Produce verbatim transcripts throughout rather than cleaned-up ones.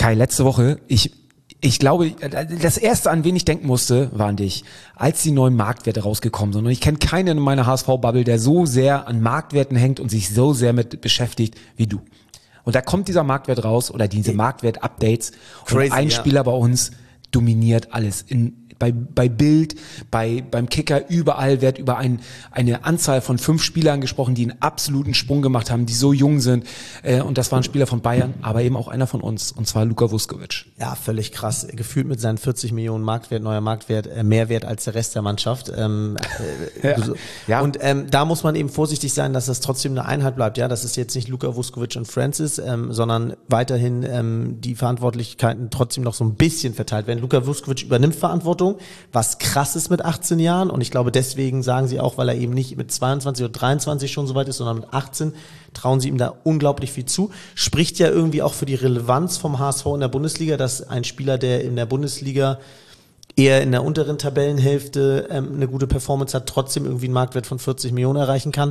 Kai, letzte Woche, ich ich glaube, das erste, an wen ich denken musste, war an dich, als die neuen Marktwerte rausgekommen sind. Und ich kenne keinen in meiner H S V-Bubble, der so sehr an Marktwerten hängt und sich so sehr mit beschäftigt wie du. Und da kommt dieser Marktwert raus oder diese Marktwert-Updates und ein ja. Spieler bei uns dominiert alles. In Bei, bei Bild, bei, beim Kicker, überall wird über ein, eine Anzahl von fünf Spielern gesprochen, die einen absoluten Sprung gemacht haben, die so jung sind. Äh, und das war ein Spieler von Bayern, aber eben auch einer von uns, und zwar Luka Vuskovic. Ja, völlig krass. Gefühlt mit seinen vierzig Millionen Marktwert, neuer Marktwert, äh, mehr wert als der Rest der Mannschaft. Ähm, äh, ja. So. ja. Und ähm, da muss man eben vorsichtig sein, dass das trotzdem eine Einheit bleibt. Ja, das ist jetzt nicht Luka Vuskovic und Francis, ähm, sondern weiterhin ähm, die Verantwortlichkeiten trotzdem noch so ein bisschen verteilt werden. Luka Vuskovic übernimmt Verantwortung, was krass ist mit achtzehn Jahren, und ich glaube, deswegen sagen sie auch, weil er eben nicht mit zweiundzwanzig oder dreiundzwanzig schon so weit ist, sondern mit achtzehn, trauen sie ihm da unglaublich viel zu. Spricht ja irgendwie auch für die Relevanz vom H S V in der Bundesliga, dass ein Spieler, der in der Bundesliga eher in der unteren Tabellenhälfte ähm, eine gute Performance hat, trotzdem irgendwie einen Marktwert von vierzig Millionen erreichen kann.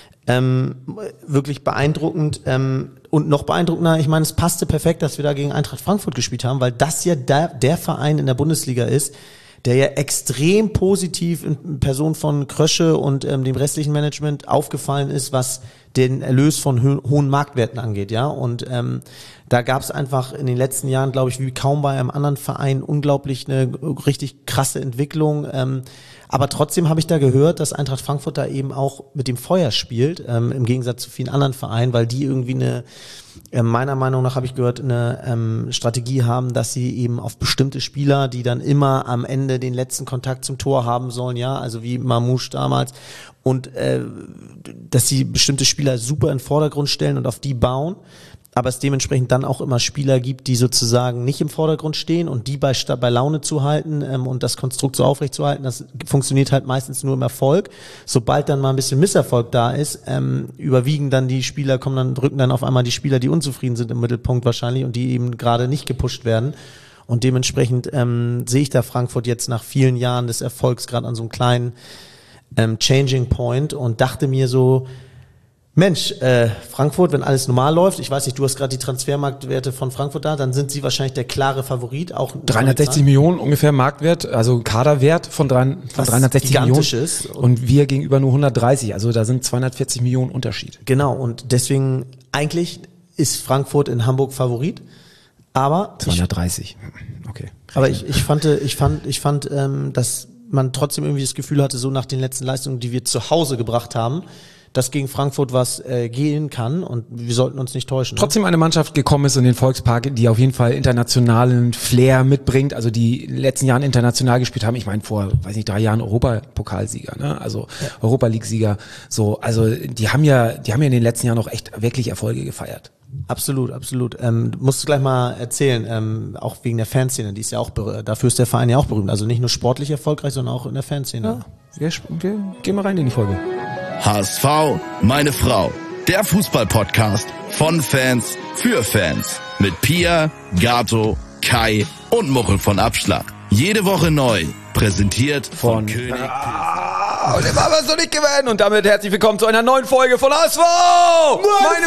Ähm, wirklich beeindruckend, ähm, und noch beeindruckender, ich meine, es passte perfekt, dass wir da gegen Eintracht Frankfurt gespielt haben, weil das ja der, der Verein in der Bundesliga ist, der ja extrem positiv in Person von Krösche und ähm, dem restlichen Management aufgefallen ist, was den Erlös von ho- hohen Marktwerten angeht, ja. Und ähm, da gab es einfach in den letzten Jahren, glaube ich, wie kaum bei einem anderen Verein unglaublich eine richtig krasse Entwicklung. Ähm, aber trotzdem habe ich da gehört, dass Eintracht Frankfurt da eben auch mit dem Feuer spielt, ähm, im Gegensatz zu vielen anderen Vereinen, weil die irgendwie eine, äh, meiner Meinung nach habe ich gehört, eine ähm, Strategie haben, dass sie eben auf bestimmte Spieler, die dann immer am Ende den letzten Kontakt zum Tor haben sollen, ja, also wie Mamouche damals, und äh, dass sie bestimmte Spieler super in den Vordergrund stellen und auf die bauen, aber es dementsprechend dann auch immer Spieler gibt, die sozusagen nicht im Vordergrund stehen, und die bei, bei Laune zu halten ähm, und das Konstrukt so aufrecht zu halten, das funktioniert halt meistens nur im Erfolg. Sobald dann mal ein bisschen Misserfolg da ist, ähm, überwiegen dann die Spieler, kommen dann, drücken dann auf einmal die Spieler, die unzufrieden sind, im Mittelpunkt wahrscheinlich und die eben gerade nicht gepusht werden. Und dementsprechend ähm, sehe ich da Frankfurt jetzt nach vielen Jahren des Erfolgs gerade an so einem kleinen ähm, Changing Point und dachte mir so, Mensch, äh, Frankfurt, wenn alles normal läuft, ich weiß nicht, du hast gerade die Transfermarktwerte von Frankfurt da, dann sind sie wahrscheinlich der klare Favorit. Auch dreihundertsechzig Millionen ungefähr Marktwert, also Kaderwert von, drei, von dreihundertsechzig Millionen ist. Und wir gegenüber nur hundertdreißig, also da sind zweihundertvierzig Millionen Unterschied. Genau, und deswegen eigentlich ist Frankfurt in Hamburg Favorit, aber zweihundertdreißig, okay. Aber ich, ich fand, ich fand, ich fand, ähm, dass man trotzdem irgendwie das Gefühl hatte, so nach den letzten Leistungen, die wir zu Hause gebracht haben, dass gegen Frankfurt was äh, gehen kann, und wir sollten uns nicht täuschen. Trotzdem eine Mannschaft gekommen ist in den Volkspark, die auf jeden Fall internationalen Flair mitbringt, also die in den letzten Jahren international gespielt haben. Ich meine, vor, weiß nicht, drei Jahren Europapokalsieger, ne? Also ja. Europa League-Sieger. So, also die haben ja, die haben ja in den letzten Jahren auch echt wirklich Erfolge gefeiert. Absolut, absolut. Ähm, musst du gleich mal erzählen, ähm, auch wegen der Fanszene, die ist ja auch, dafür ist der Verein ja auch berühmt. Also nicht nur sportlich erfolgreich, sondern auch in der Fanszene. Ja, wir, wir gehen mal rein in die Folge. H S V, meine Frau. Der Fußball-Podcast von Fans für Fans. Mit Pia, Gato, Kai und Muchel von Abschlag. Jede Woche neu. Präsentiert von, von König. Ah, und immer was soll ich gewinnen. Und damit herzlich willkommen zu einer neuen Folge von H S V, meine, meine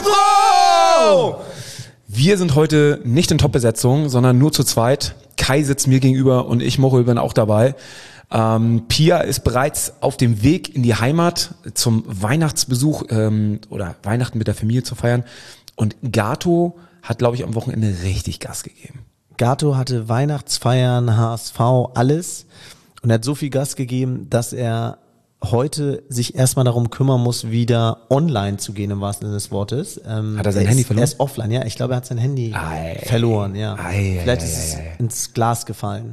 Frau. Wir sind heute nicht in Top-Besetzung, sondern nur zu zweit. Kai sitzt mir gegenüber und ich, Muchel, bin auch dabei. Ähm, Pia ist bereits auf dem Weg in die Heimat zum Weihnachtsbesuch ähm, oder Weihnachten mit der Familie zu feiern. Und Gato hat, glaube ich, am Wochenende richtig Gas gegeben. Gato hatte Weihnachtsfeiern, H S V, alles, und er hat so viel Gas gegeben, dass er heute sich erstmal darum kümmern muss, wieder online zu gehen, im wahrsten Sinne des Wortes. Ähm, hat er sein Handy ist, verloren? Er ist offline, ja. Ich glaube, er hat sein Handy ei, verloren, ja. Ei, Vielleicht ei, ist es ei, ei. ins Glas gefallen.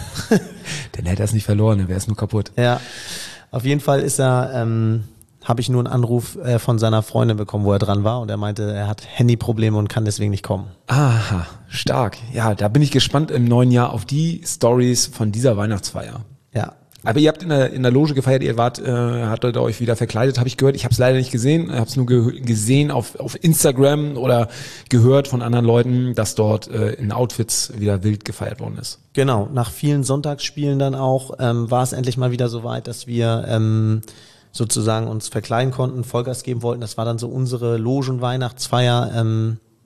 Dann hätte er es nicht verloren, dann wäre es nur kaputt. Ja, auf jeden Fall ist er, ähm, habe ich nur einen Anruf äh, von seiner Freundin bekommen, wo er dran war, und er meinte, er hat Handyprobleme und kann deswegen nicht kommen. Aha, stark. Ja, da bin ich gespannt im neuen Jahr auf die Stories von dieser Weihnachtsfeier. Ja. Aber ihr habt in der, in der Loge gefeiert, ihr wart, äh, hattet euch wieder verkleidet, habe ich gehört. Ich habe es leider nicht gesehen, habe es nur ge- gesehen auf, auf Instagram oder gehört von anderen Leuten, dass dort äh, in Outfits wieder wild gefeiert worden ist. Genau, nach vielen Sonntagsspielen dann auch ähm, war es endlich mal wieder so weit, dass wir ähm, sozusagen uns verkleiden konnten, Vollgas geben wollten. Das war dann so unsere Logen-Weihnachtsfeier. Ähm,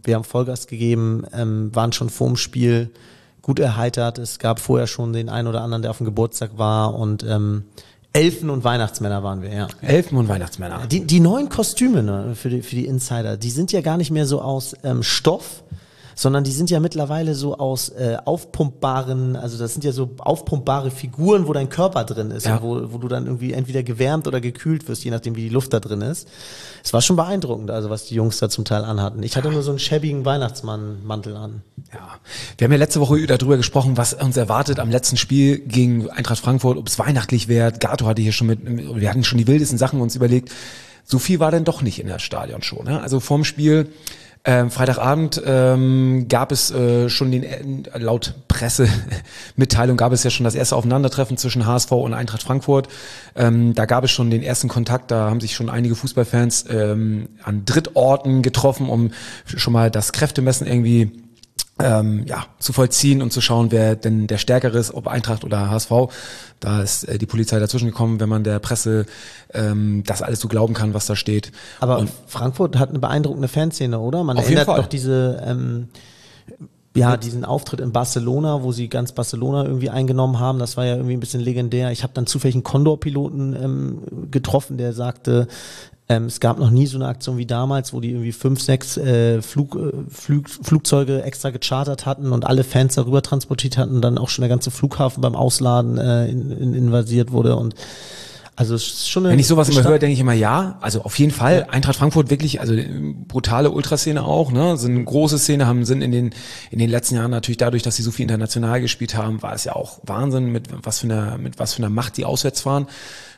wir haben Vollgas gegeben, ähm, waren schon vorm Spiel gut erheitert. Es gab vorher schon den einen oder anderen, der auf dem Geburtstag war und ähm, Elfen und Weihnachtsmänner waren wir, ja. Elfen und Weihnachtsmänner. Die, die neuen Kostüme, ne, für die, für die Insider, die sind ja gar nicht mehr so aus ähm, Stoff, sondern die sind ja mittlerweile so aus äh, aufpumpbaren, also das sind ja so aufpumpbare Figuren, wo dein Körper drin ist, ja. wo, wo du dann irgendwie entweder gewärmt oder gekühlt wirst, je nachdem wie die Luft da drin ist. Es war schon beeindruckend, also was die Jungs da zum Teil anhatten. Ich hatte nur so einen schäbigen Weihnachtsmann-Mantel an. Ja, wir haben ja letzte Woche darüber gesprochen, was uns erwartet am letzten Spiel gegen Eintracht Frankfurt, ob es weihnachtlich wird. Gato hatte hier schon mit, wir hatten schon die wildesten Sachen uns überlegt. So viel war denn doch nicht in der Stadion schon, ne? Also vorm Spiel Ähm, Freitagabend ähm, gab es äh, schon den, äh, laut Pressemitteilung gab es ja schon das erste Aufeinandertreffen zwischen H S V und Eintracht Frankfurt. Ähm, da gab es schon den ersten Kontakt, da haben sich schon einige Fußballfans ähm, an Drittorten getroffen, um schon mal das Kräftemessen irgendwie ähm, ja, zu vollziehen und zu schauen, wer denn der Stärkere ist, ob Eintracht oder H S V. Da ist äh, die Polizei dazwischen gekommen, wenn man der Presse ähm, das alles so glauben kann, was da steht. Aber und Frankfurt hat eine beeindruckende Fanszene, oder? Man auf jeden erinnert Fall. doch diese, ähm, ja, diesen Auftritt in Barcelona, wo sie ganz Barcelona irgendwie eingenommen haben. Das war ja irgendwie ein bisschen legendär. Ich habe dann zufällig einen Condor-Piloten ähm, getroffen, der sagte, Ähm, es gab noch nie so eine Aktion wie damals, wo die irgendwie fünf, sechs äh, Flug, äh, Flug, Flugzeuge extra gechartert hatten und alle Fans darüber transportiert hatten und dann auch schon der ganze Flughafen beim Ausladen äh, in, in, invasiert wurde und also es ist schon eine Wenn ich sowas immer Stadt- höre, denke ich immer, ja, also auf jeden Fall. Ja. Eintracht Frankfurt wirklich, also brutale Ultraszene auch, ne, sind eine große Szene, haben sind in den in den letzten Jahren natürlich dadurch, dass sie so viel international gespielt haben, war es ja auch Wahnsinn, mit was für einer mit was für einer Macht die auswärts fahren.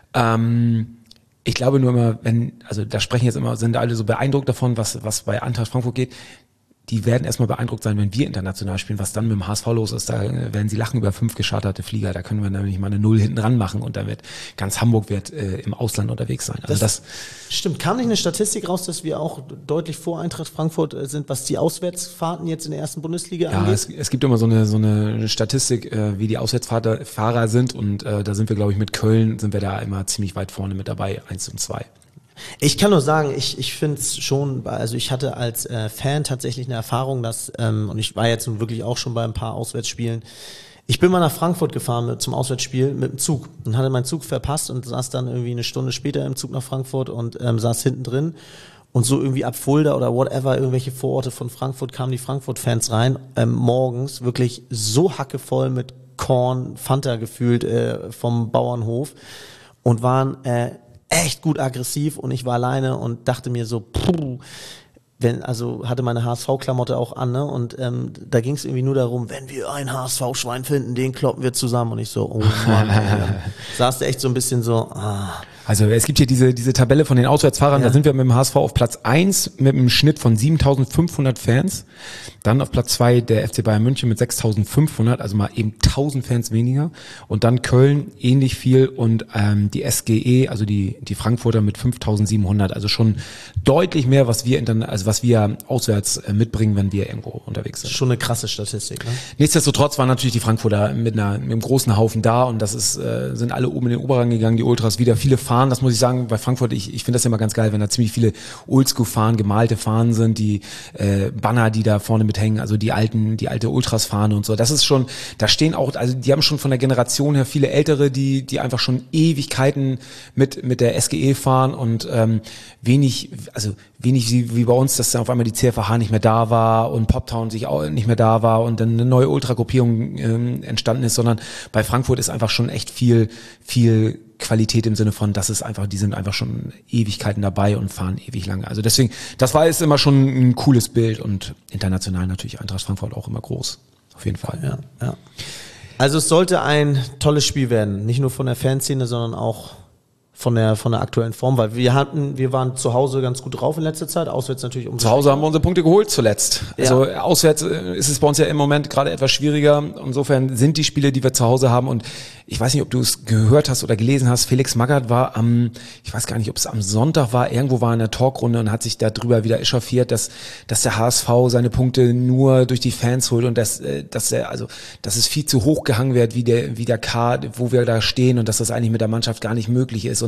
Ähm, Ich glaube nur immer, wenn, also da sprechen jetzt immer, sind alle so beeindruckt davon, was was bei Eintracht Frankfurt geht. Die werden erstmal beeindruckt sein, wenn wir international spielen, was dann mit dem H S V los ist. Da werden sie lachen über fünf gescharterte Flieger. Da können wir nämlich mal eine Null hinten ran machen und dann wird ganz Hamburg wird äh, im Ausland unterwegs sein. Also das, das stimmt. Kam nicht eine Statistik raus, dass wir auch deutlich vor Eintracht Frankfurt sind, was die Auswärtsfahrten jetzt in der ersten Bundesliga ja, angeht? es, es gibt immer so eine so eine Statistik, äh, wie die Auswärtsfahrer Fahrer sind und äh, da sind wir, glaube ich, mit Köln sind wir da immer ziemlich weit vorne mit dabei, eins und zwei. Ich kann nur sagen, ich ich finde es schon, also ich hatte als äh, Fan tatsächlich eine Erfahrung, dass, ähm, und ich war jetzt nun wirklich auch schon bei ein paar Auswärtsspielen, ich bin mal nach Frankfurt gefahren mit, zum Auswärtsspiel mit dem Zug und hatte meinen Zug verpasst und saß dann irgendwie eine Stunde später im Zug nach Frankfurt und ähm, saß hinten drin und so irgendwie ab Fulda oder whatever, irgendwelche Vororte von Frankfurt kamen die Frankfurt-Fans rein, ähm, morgens wirklich so hackevoll mit Korn, Fanta gefühlt äh, vom Bauernhof und waren äh, echt gut aggressiv und ich war alleine und dachte mir so, puh, wenn, also hatte meine H S V-Klamotte auch an, ne? Und ähm, da ging es irgendwie nur darum, wenn wir ein H S V-Schwein finden, den kloppen wir zusammen. Und ich so, oh Mann, ey. Saß da echt so ein bisschen so, ah. Also es gibt hier diese diese Tabelle von den Auswärtsfahrern, Ja. da sind wir mit dem H S V auf Platz eins mit einem Schnitt von siebentausendfünfhundert Fans. Dann auf Platz zwei der F C Bayern München mit sechstausendfünfhundert, also mal eben tausend Fans weniger. Und dann Köln ähnlich viel und ähm, die S G E, also die die Frankfurter mit fünftausendsiebenhundert. Also schon deutlich mehr, was wir intern, also was wir auswärts äh, mitbringen, wenn wir irgendwo unterwegs sind. Schon eine krasse Statistik, ne? Nichtsdestotrotz waren natürlich die Frankfurter mit, einer, mit einem großen Haufen da und das ist äh, sind alle oben in den Oberrang gegangen, die Ultras wieder viele Fahnen. Das muss ich sagen, bei Frankfurt, ich, ich finde das ja immer ganz geil, wenn da ziemlich viele Oldschool-Fahnen, gemalte Fahnen sind, die äh, Banner, die da vorne mithängen, also die alten, die alte Ultras-Fahne und so. Das ist schon, da stehen auch, also die haben schon von der Generation her viele Ältere, die die einfach schon Ewigkeiten mit mit der S G E fahren und ähm, wenig, also wenig wie, wie bei uns, dass dann auf einmal die C F A H nicht mehr da war und Poptown sich auch nicht mehr da war und dann eine neue Ultra-Gruppierung ähm, entstanden ist, sondern bei Frankfurt ist einfach schon echt viel, viel Qualität im Sinne von, dass es einfach, die sind einfach schon Ewigkeiten dabei und fahren ewig lange. Also deswegen, das war jetzt immer schon ein cooles Bild und international natürlich Eintracht Frankfurt auch immer groß. Auf jeden Fall. Ja, ja. Also es sollte ein tolles Spiel werden, nicht nur von der Fanszene, sondern auch von der von der aktuellen Form, weil wir hatten, wir waren zu Hause ganz gut drauf in letzter Zeit, auswärts natürlich umso Zu Hause haben wir unsere Punkte geholt zuletzt. Also Ja. auswärts äh, ist es bei uns ja im Moment gerade etwas schwieriger. Insofern sind die Spiele, die wir zu Hause haben und ich weiß nicht, ob du es gehört hast oder gelesen hast, Felix Magath war am, ich weiß gar nicht, ob es am Sonntag war, irgendwo war in der Talkrunde und hat sich darüber wieder echauffiert, dass dass der H S V seine Punkte nur durch die Fans holt und dass äh, dass er also dass es viel zu hoch gehangen wird, wie der wie der K, wo wir da stehen und dass das eigentlich mit der Mannschaft gar nicht möglich ist. Und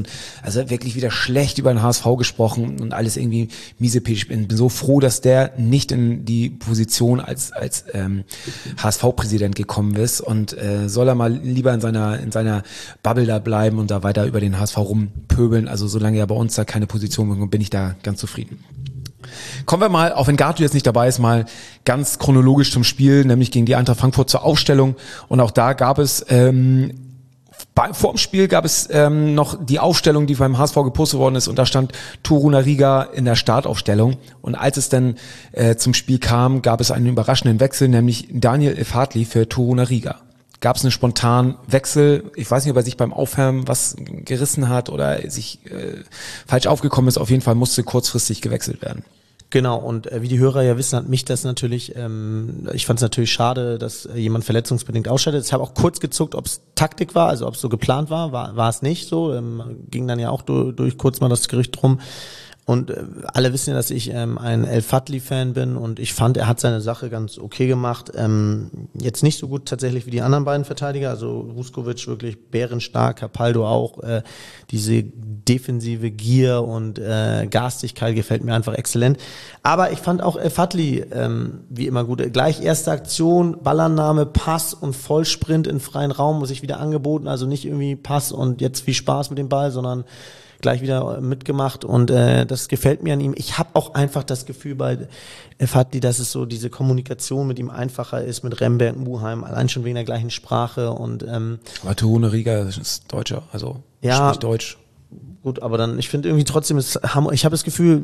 und also wirklich wieder schlecht über den H S V gesprochen und alles irgendwie miesepetisch. Ich bin so froh, dass der nicht in die Position als als ähm, H S V-Präsident gekommen ist und äh, soll er mal lieber in seiner in seiner Bubble da bleiben und da weiter über den H S V rumpöbeln. Also solange er bei uns da keine Position bekommt, bin ich da ganz zufrieden. Kommen wir mal, auch wenn Gato jetzt nicht dabei ist, mal ganz chronologisch zum Spiel, nämlich gegen die Eintracht Frankfurt zur Aufstellung. Und auch da gab es, ähm, bei, vor dem Spiel gab es ähm, noch die Aufstellung, die beim H S V gepostet worden ist. Und da stand Torunariga in der Startaufstellung. Und als es dann äh, zum Spiel kam, gab es einen überraschenden Wechsel, nämlich Daniel El-Fadli für Torunariga. Gab es einen spontanen Wechsel. Ich weiß nicht, ob er sich beim Aufwärmen was gerissen hat oder sich äh, falsch aufgekommen ist. Auf jeden Fall musste kurzfristig gewechselt werden. Genau, und äh, wie die Hörer ja wissen, hat mich das natürlich, ähm, ich fand es natürlich schade, dass äh, jemand verletzungsbedingt ausscheidet. Ich habe auch kurz gezuckt, ob es Taktik war, also ob es so geplant war, war war es nicht so. Ähm, ging dann ja auch durch, durch kurz mal das Gerücht drum. Und äh, alle wissen ja, dass ich ähm, ein El-Fadli-Fan bin und ich fand, er hat seine Sache ganz okay gemacht. Ähm, jetzt nicht so gut tatsächlich wie die anderen beiden Verteidiger, also Vuskovic wirklich bärenstark, Capaldo auch. Äh, diese defensive Gier und äh, Garstigkeit gefällt mir einfach exzellent. Aber ich fand auch El-Fadli ähm, wie immer gut. Gleich erste Aktion, Ballannahme, Pass und Vollsprint in freien Raum, muss ich wieder angeboten. Also nicht irgendwie Pass und jetzt viel Spaß mit dem Ball, sondern gleich wieder mitgemacht und äh, das gefällt mir an ihm. Ich habe auch einfach das Gefühl bei El-Fadli, dass es so diese Kommunikation mit ihm einfacher ist, mit Remberg, Muheim, allein schon wegen der gleichen Sprache und ähm, aber Torunariga ist Deutscher, also ja, spricht Deutsch. Gut, aber dann, ich finde irgendwie trotzdem, ist, ich habe das Gefühl,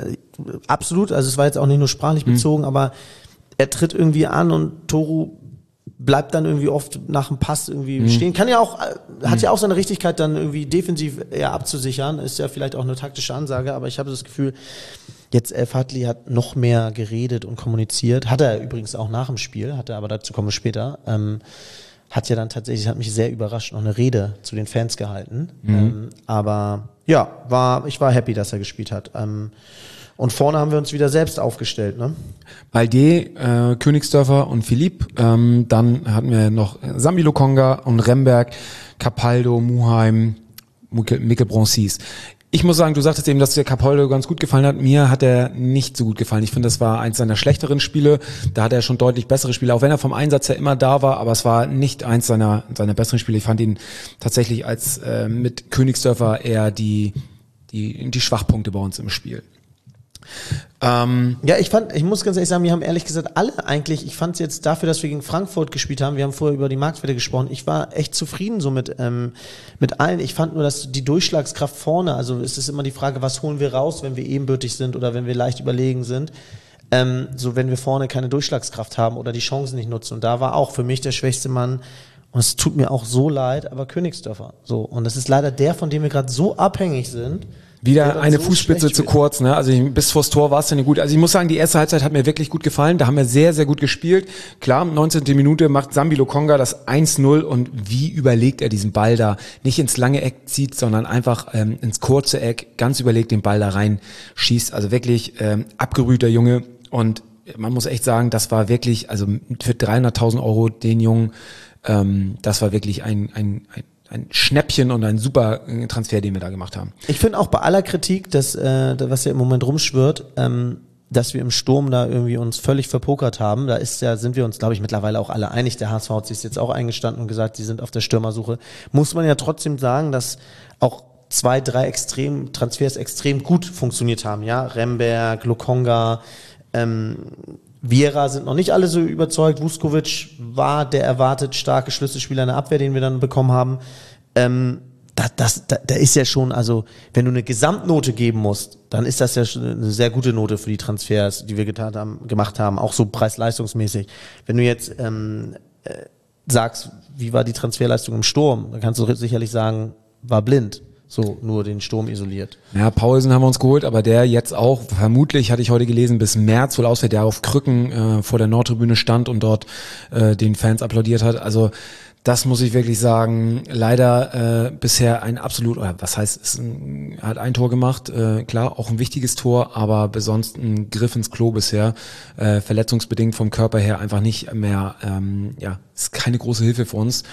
absolut, also es war jetzt auch nicht nur sprachlich bezogen, mhm. aber er tritt irgendwie an und Toru bleibt dann irgendwie oft nach dem Pass irgendwie mhm. stehen. Kann ja auch, hat mhm. ja auch seine Richtigkeit, dann irgendwie defensiv eher abzusichern. Ist ja vielleicht auch eine taktische Ansage, aber ich habe das Gefühl, jetzt El-Fadli hat noch mehr geredet und kommuniziert. Hat er übrigens auch nach dem Spiel, hat er, aber dazu kommen wir später. Ähm, hat ja dann tatsächlich, hat mich sehr überrascht, noch eine Rede zu den Fans gehalten. Mhm. Ähm, aber ja, war, ich war happy, dass er gespielt hat. Ähm, Und vorne haben wir uns wieder selbst aufgestellt, ne? Balde, äh, Königsdörfer und Philipp. Ähm, dann hatten wir noch Sambi Lokonga und Remberg, Capaldo, Muheim, Mikkel Bronsis. Ich muss sagen, du sagtest eben, dass dir Capaldo ganz gut gefallen hat. Mir hat er nicht so gut gefallen. Ich finde, das war eins seiner schlechteren Spiele. Da hat er schon deutlich bessere Spiele, auch wenn er vom Einsatz her immer da war. Aber es war nicht eins seiner, seiner besseren Spiele. Ich fand ihn tatsächlich als äh, mit Königsdörfer eher die, die, die Schwachpunkte bei uns im Spiel. Ähm, ja, ich fand, ich muss ganz ehrlich sagen, wir haben ehrlich gesagt alle eigentlich, ich fand es jetzt dafür, dass wir gegen Frankfurt gespielt haben, wir haben vorher über die Marktwerte gesprochen, ich war echt zufrieden so mit, ähm, mit allen. Ich fand nur, dass die Durchschlagskraft vorne, also es ist immer die Frage, was holen wir raus, wenn wir ebenbürtig sind oder wenn wir leicht überlegen sind, ähm, so wenn wir vorne keine Durchschlagskraft haben oder die Chancen nicht nutzen. Und da war auch für mich der schwächste Mann, und es tut mir auch so leid, aber Königsdörfer. So, und das ist leider der, von dem wir gerade so abhängig sind. Wieder eine so Fußspitze zu kurz, ne? Also ich, bis vors Tor war es ja nicht gut. Also ich muss sagen, die erste Halbzeit hat mir wirklich gut gefallen. Da haben wir sehr, sehr gut gespielt. Klar, neunzehnte Minute macht Sambi Lokonga das eins null und wie überlegt er diesen Ball da nicht ins lange Eck zieht, sondern einfach ähm, ins kurze Eck, ganz überlegt den Ball da rein schießt. Also wirklich ähm, abgerühter Junge und man muss echt sagen, das war wirklich, also für dreihunderttausend Euro den Jungen, ähm, das war wirklich ein, ein, ein ein Schnäppchen und ein super Transfer, den wir da gemacht haben. Ich finde auch bei aller Kritik, dass, äh, was ja im Moment rumschwirrt, ähm, dass wir im Sturm da irgendwie uns völlig verpokert haben. Da ist ja, sind wir uns, glaube ich, mittlerweile auch alle einig. Der H S V hat sich jetzt auch eingestanden und gesagt, sie sind auf der Stürmersuche. Muss man ja trotzdem sagen, dass auch zwei, drei extrem Transfers extrem gut funktioniert haben. Ja, Remberg, Lokonga, ähm, Viera sind noch nicht alle so überzeugt. Vuskovic war der erwartet starke Schlüsselspieler in der Abwehr, den wir dann bekommen haben. Ähm, da, das, da, da ist ja schon, also wenn du eine Gesamtnote geben musst, dann ist das ja schon eine sehr gute Note für die Transfers, die wir getan haben, gemacht haben, auch so preis-leistungsmäßig. Wenn du jetzt ähm, äh, sagst, wie war die Transferleistung im Sturm, dann kannst du sicherlich sagen, war blind. So, nur den Sturm isoliert. Ja, Paulsen haben wir uns geholt, aber der jetzt auch, vermutlich, hatte ich heute gelesen, bis März wohl ausfällt, der auf Krücken äh, vor der Nordtribüne stand und dort äh, den Fans applaudiert hat. Also das muss ich wirklich sagen, leider äh, bisher ein absolut, oder was heißt, ist ein, er hat ein Tor gemacht, äh, klar, auch ein wichtiges Tor, aber besonst ein Griff ins Klo bisher, äh, verletzungsbedingt vom Körper her einfach nicht mehr, ähm, ja, ist keine große Hilfe für uns.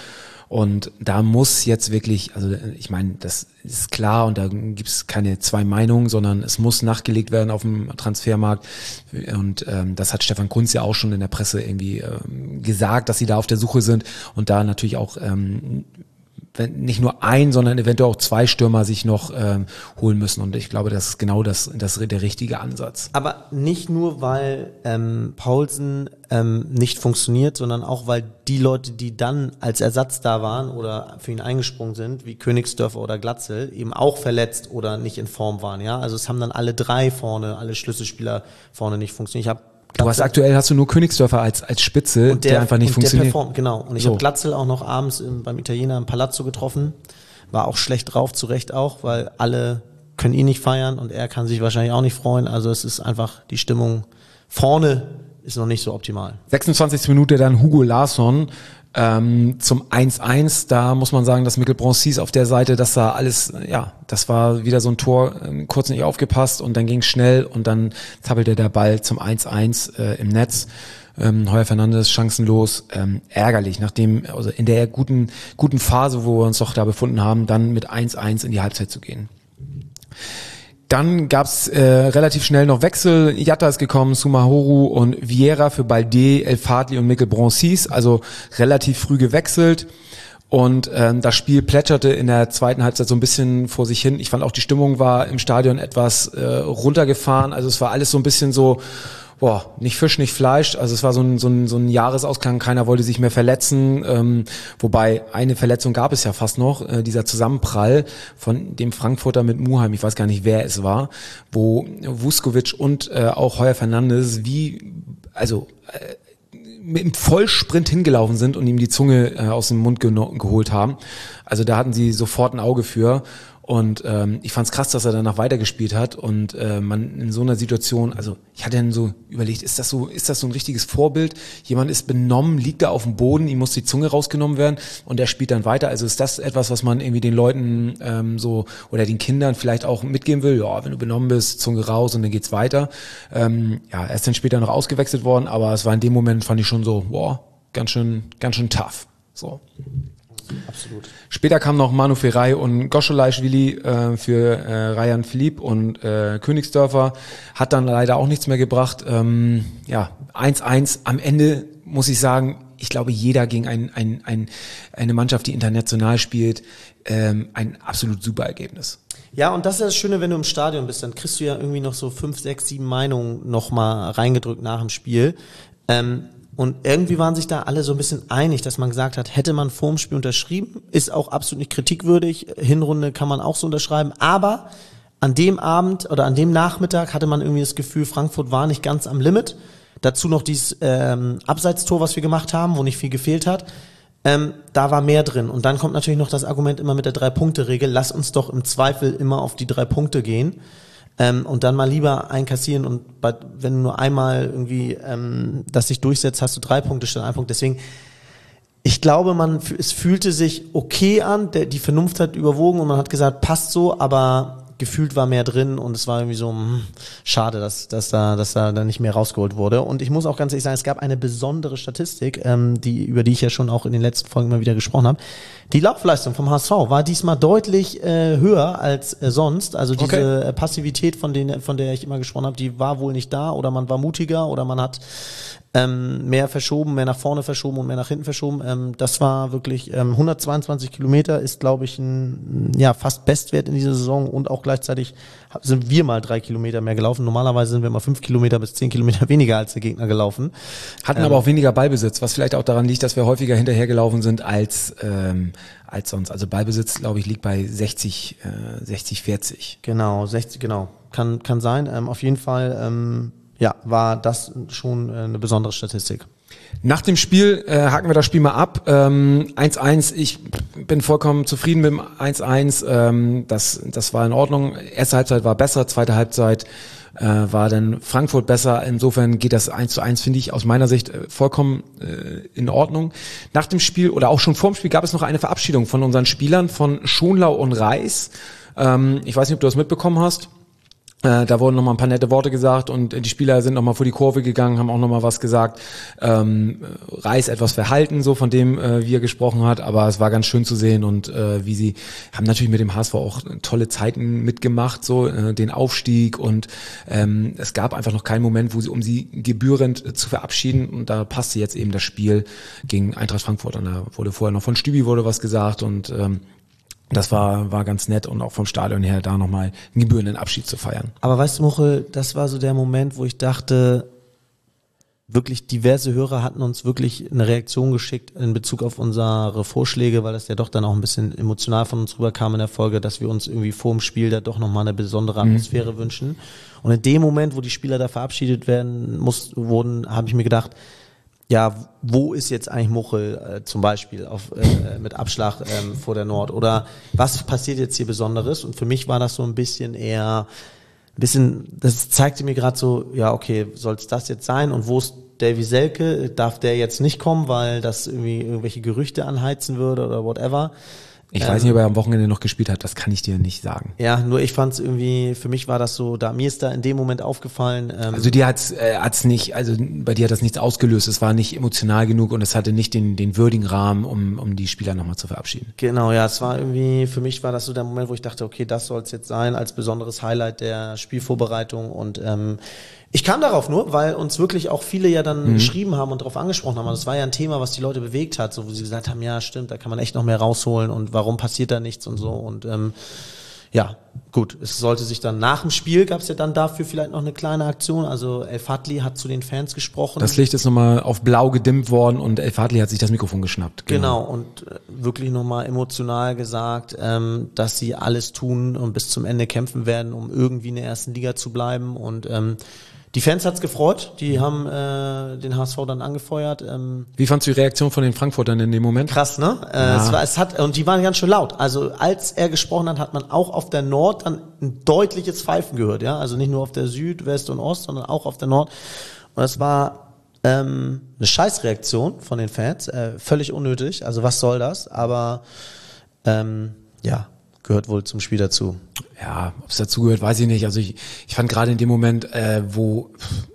Und da muss jetzt wirklich, also ich meine, das ist klar und da gibt es keine zwei Meinungen, sondern es muss nachgelegt werden auf dem Transfermarkt. Und ähm, das hat Stefan Kuntz ja auch schon in der Presse irgendwie ähm, gesagt, dass sie da auf der Suche sind und da natürlich auch ähm, wenn nicht nur ein, sondern eventuell auch zwei Stürmer sich noch ähm, holen müssen. Und ich glaube, das ist genau das, das der richtige Ansatz. Aber nicht nur, weil ähm, Paulsen ähm, nicht funktioniert, sondern auch, weil die Leute, die dann als Ersatz da waren oder für ihn eingesprungen sind, wie Königsdörfer oder Glatzel, eben auch verletzt oder nicht in Form waren. Ja, also es haben dann alle drei vorne, alle Schlüsselspieler vorne nicht funktioniert. Ich habe Du hast aktuell hast du nur Königsdörfer als als Spitze, und der, der einfach nicht und funktioniert. Der performt, genau. Und ich so. habe Glatzel auch noch abends im, beim Italiener im Palazzo getroffen. War auch schlecht drauf, zu Recht auch, weil alle können ihn nicht feiern und er kann sich wahrscheinlich auch nicht freuen. Also es ist einfach, die Stimmung vorne ist noch nicht so optimal. sechsundzwanzigste Minute dann Hugo Larsson ähm, zum eins eins. Da muss man sagen, dass Mikkel Bronsis auf der Seite, das sah alles, ja, das war wieder so ein Tor, ähm, kurz nicht aufgepasst und dann ging es schnell und dann zappelte der Ball zum eins eins äh, im Netz. Ähm, Heuer Fernandes chancenlos, ähm, ärgerlich, nachdem, also in der guten guten Phase, wo wir uns doch da befunden haben, dann mit eins eins in die Halbzeit zu gehen. Dann gab's äh, relativ schnell noch Wechsel. Jatta ist gekommen, Sumahoru und Vieira für Balde, El Fadli und Mikkel Bronsis, also relativ früh gewechselt. Und ähm, das Spiel plätscherte in der zweiten Halbzeit so ein bisschen vor sich hin. Ich fand auch, die Stimmung war im Stadion etwas äh, runtergefahren. Also es war alles so ein bisschen so, boah, nicht Fisch, nicht Fleisch. Also es war so ein, so ein, so ein Jahresausklang, keiner wollte sich mehr verletzen. Ähm, wobei eine Verletzung gab es ja fast noch, äh, dieser Zusammenprall von dem Frankfurter mit Muheim, ich weiß gar nicht, wer es war, wo Vuskovic und äh, auch Heuer Fernandes wie, also äh, mit einem Vollsprint hingelaufen sind und ihm die Zunge äh, aus dem Mund geno- geholt haben. Also da hatten sie sofort ein Auge für. Und ähm, ich fand's krass, dass er danach weitergespielt hat und äh, man in so einer Situation, also ich hatte dann so überlegt, ist das so, ist das so ein richtiges Vorbild? Jemand ist benommen, liegt da auf dem Boden, ihm muss die Zunge rausgenommen werden und er spielt dann weiter. Also ist das etwas, was man irgendwie den Leuten ähm, so oder den Kindern vielleicht auch mitgeben will? Ja, wenn du benommen bist, Zunge raus und dann geht's weiter. Ähm, ja, er ist dann später noch ausgewechselt worden, aber es war in dem Moment, fand ich schon so, boah, ganz schön, ganz schön tough. So. Absolut. Später kam noch Manu Ferrei und Goscholaischwili äh, für äh, Rayan Philipp und äh, Königsdörfer. Hat dann leider auch nichts mehr gebracht. Ähm, ja, eins eins. Am Ende muss ich sagen, ich glaube, jeder gegen ein, ein, ein, eine Mannschaft, die international spielt, ähm, ein absolut super Ergebnis. Ja, und das ist das Schöne, wenn du im Stadion bist, dann kriegst du ja irgendwie noch so fünf, sechs, sieben Meinungen nochmal reingedrückt nach dem Spiel. Ähm, Und irgendwie waren sich da alle so ein bisschen einig, dass man gesagt hat, hätte man vor dem Spiel unterschrieben, ist auch absolut nicht kritikwürdig. Hinrunde kann man auch so unterschreiben. Aber an dem Abend oder an dem Nachmittag hatte man irgendwie das Gefühl, Frankfurt war nicht ganz am Limit. Dazu noch dieses ähm, Abseitstor, was wir gemacht haben, wo nicht viel gefehlt hat. Ähm, da war mehr drin. Und dann kommt natürlich noch das Argument immer mit der Drei-Punkte-Regel. Lass uns doch im Zweifel immer auf die drei Punkte gehen. Ähm, und dann mal lieber einkassieren und bei, wenn du nur einmal irgendwie ähm, das sich durchsetzt, hast du drei Punkte statt ein Punkt. Deswegen, ich glaube, man es fühlte sich okay an, der, die Vernunft hat überwogen und man hat gesagt, passt so, aber gefühlt war mehr drin und es war irgendwie so mh, schade, dass, dass da dass da dann nicht mehr rausgeholt wurde. Und ich muss auch ganz ehrlich sagen, es gab eine besondere Statistik, ähm, die über die ich ja schon auch in den letzten Folgen immer wieder gesprochen habe. Die Laufleistung vom H S V war diesmal deutlich äh, höher als äh, sonst. Also diese okay. äh, Passivität, von, denen, von der ich immer gesprochen habe, die war wohl nicht da oder man war mutiger oder man hat ähm, mehr verschoben, mehr nach vorne verschoben und mehr nach hinten verschoben. Ähm, das war wirklich ähm, hundertzweiundzwanzig Kilometer ist, glaube ich, ein ja fast Bestwert in dieser Saison und auch gleichzeitig sind wir mal drei Kilometer mehr gelaufen. Normalerweise sind wir mal fünf Kilometer bis zehn Kilometer weniger als der Gegner gelaufen. Hatten ähm, aber auch weniger Ballbesitz, was vielleicht auch daran liegt, dass wir häufiger hinterhergelaufen sind als ähm, als sonst. Also Ballbesitz, glaube ich, liegt bei sechzig, vierzig. Genau, sechzig, genau. Kann kann sein. Ähm, auf jeden Fall ähm, ja, war das schon äh, eine besondere Statistik. Nach dem Spiel äh, haken wir das Spiel mal ab. Ähm, eins eins, ich bin vollkommen zufrieden mit dem eins eins. Ähm, das, das war in Ordnung. Erste Halbzeit war besser, zweite Halbzeit äh, war dann Frankfurt besser. Insofern geht das eins zu eins, finde ich, aus meiner Sicht äh, vollkommen äh, in Ordnung. Nach dem Spiel oder auch schon vor dem Spiel gab es noch eine Verabschiedung von unseren Spielern, von Schonlau und Reis. Ähm, ich weiß nicht, ob du das mitbekommen hast. Äh, da wurden nochmal ein paar nette Worte gesagt und die Spieler sind nochmal vor die Kurve gegangen, haben auch nochmal was gesagt. Ähm, Reis etwas verhalten, so von dem, äh, wie er gesprochen hat, aber es war ganz schön zu sehen und äh, wie sie haben natürlich mit dem H S V auch tolle Zeiten mitgemacht, so äh, den Aufstieg und ähm, es gab einfach noch keinen Moment, wo sie, um sie gebührend äh, zu verabschieden und da passte jetzt eben das Spiel gegen Eintracht Frankfurt und da wurde vorher noch von Stübi wurde was gesagt und ähm, das war war ganz nett und auch vom Stadion her da nochmal einen gebührenden Abschied zu feiern. Aber weißt du, Muchel, das war so der Moment, wo ich dachte, wirklich diverse Hörer hatten uns wirklich eine Reaktion geschickt in Bezug auf unsere Vorschläge, weil das ja doch dann auch ein bisschen emotional von uns rüberkam in der Folge, dass wir uns irgendwie vor dem Spiel da doch nochmal eine besondere Atmosphäre mhm. wünschen. Und in dem Moment, wo die Spieler da verabschiedet werden muss, wurden, habe ich mir gedacht, ja, wo ist jetzt eigentlich Muchel äh, zum Beispiel auf, äh, mit Abschlag ähm, vor der Nord oder was passiert jetzt hier Besonderes? Und für mich war das so ein bisschen eher, ein bisschen, das zeigte mir gerade so, ja okay, soll es das jetzt sein und wo ist Davy Selke? Darf der jetzt nicht kommen, weil das irgendwie irgendwelche Gerüchte anheizen würde oder whatever? Ich ähm, weiß nicht, ob er am Wochenende noch gespielt hat, das kann ich dir nicht sagen. Ja, nur ich fand es irgendwie, für mich war das so, da mir ist da in dem Moment aufgefallen. Ähm, also dir hat's äh, hat's nicht, also bei dir hat das nichts ausgelöst, es war nicht emotional genug und es hatte nicht den den würdigen Rahmen, um um die Spieler nochmal zu verabschieden. Genau, ja, es war irgendwie, für mich war das so der Moment, wo ich dachte, okay, das soll es jetzt sein, als besonderes Highlight der Spielvorbereitung und ähm, ich kam darauf nur, weil uns wirklich auch viele ja dann mhm. geschrieben haben und darauf angesprochen haben. Also das war ja ein Thema, was die Leute bewegt hat, so wo sie gesagt haben, ja stimmt, da kann man echt noch mehr rausholen und warum passiert da nichts und so. Und ähm, ja, gut, es sollte sich dann nach dem Spiel, gab es ja dann dafür vielleicht noch eine kleine Aktion. Also El Fadli hat zu den Fans gesprochen. Das Licht ist nochmal auf blau gedimmt worden und El Fadli hat sich das Mikrofon geschnappt. Genau, genau und äh, wirklich nochmal emotional gesagt, ähm, dass sie alles tun und bis zum Ende kämpfen werden, um irgendwie in der ersten Liga zu bleiben und ähm, die Fans hat's gefreut, die haben äh, den H S V dann angefeuert. Ähm, Wie fandst du die Reaktion von den Frankfurtern in dem Moment? Krass, ne? Äh, ja. es, war, es hat und die waren ganz schön laut. Also als er gesprochen hat, hat man auch auf der Nord dann ein deutliches Pfeifen gehört, ja. Also nicht nur auf der Süd, West und Ost, sondern auch auf der Nord. Und das war ähm, eine Scheißreaktion von den Fans, äh, völlig unnötig. Also was soll das? Aber ähm, ja. Gehört wohl zum Spiel dazu. Ja, ob es dazu gehört, weiß ich nicht. Also ich, ich fand gerade in dem Moment, äh, wo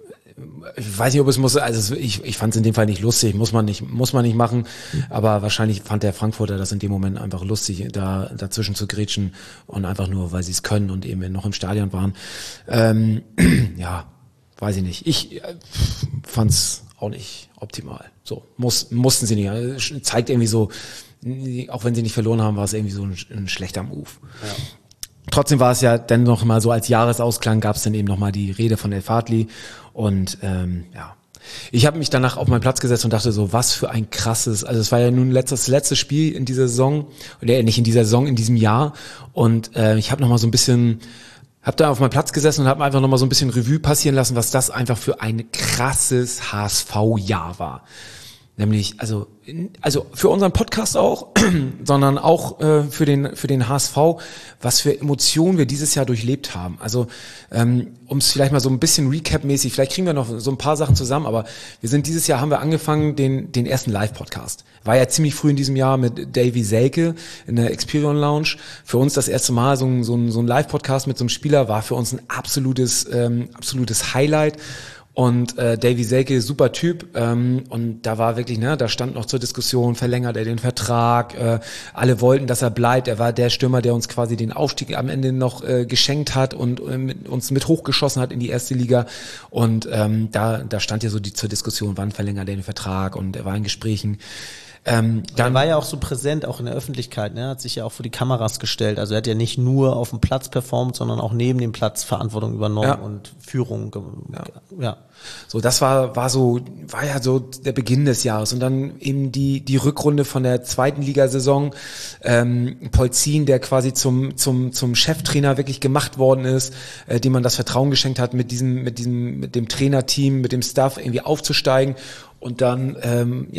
ich weiß nicht, ob es muss, also ich, ich fand es in dem Fall nicht lustig, muss man nicht, muss man nicht machen, aber wahrscheinlich fand der Frankfurter das in dem Moment einfach lustig, da dazwischen zu grätschen und einfach nur, weil sie es können und eben noch im Stadion waren. Ähm, ja, weiß ich nicht. Ich äh, fand es auch nicht optimal. So, muss, mussten sie nicht. Also, zeigt irgendwie so, auch wenn sie nicht verloren haben, war es irgendwie so ein, ein schlechter Move. Ja. Trotzdem war es ja dann noch mal so als Jahresausklang, gab es dann eben noch mal die Rede von El Fadli und ähm, ja, ich habe mich danach auf meinen Platz gesetzt und dachte so, was für ein krasses, also es war ja nun letztes letzte Spiel in dieser Saison, oder nicht in dieser Saison, in diesem Jahr und äh, ich habe noch mal so ein bisschen Hab da auf meinem Platz gesessen und habe einfach nochmal so ein bisschen Revue passieren lassen, was das einfach für ein krasses H S V-Jahr war. Nämlich, also, also für unseren Podcast auch, sondern auch äh, für den für den H S V, was für Emotionen wir dieses Jahr durchlebt haben. Also, ähm, um es vielleicht mal so ein bisschen Recap-mäßig, vielleicht kriegen wir noch so ein paar Sachen zusammen, aber wir sind dieses Jahr, haben wir angefangen, den den ersten Live-Podcast. War ja ziemlich früh in diesem Jahr mit Davy Selke in der Experion Lounge. Für uns das erste Mal so ein, so ein, so ein Live-Podcast mit so einem Spieler war für uns ein absolutes, ähm, absolutes Highlight. Und äh, Davy Selke, super Typ, ähm, und da war wirklich, ne, da stand noch zur Diskussion, verlängert er den Vertrag, äh, alle wollten, dass er bleibt, er war der Stürmer, der uns quasi den Aufstieg am Ende noch äh, geschenkt hat und äh, mit, uns mit hochgeschossen hat in die erste Liga und ähm, da da stand ja so die zur Diskussion, wann verlängert er den Vertrag und er war in Gesprächen. Ähm, dann er war ja auch so präsent, auch in der Öffentlichkeit, ne? Er hat sich ja auch vor die Kameras gestellt. Also er hat ja nicht nur auf dem Platz performt, sondern auch neben dem Platz Verantwortung übernommen ja. und Führung. Ja. ja. So, das war war so war ja so der Beginn des Jahres und dann eben die die Rückrunde von der zweiten Ligasaison. Ähm, Polzin, der quasi zum zum zum Cheftrainer wirklich gemacht worden ist, äh, dem man das Vertrauen geschenkt hat, mit diesem mit diesem mit dem Trainerteam, mit dem Staff irgendwie aufzusteigen und dann ähm, ja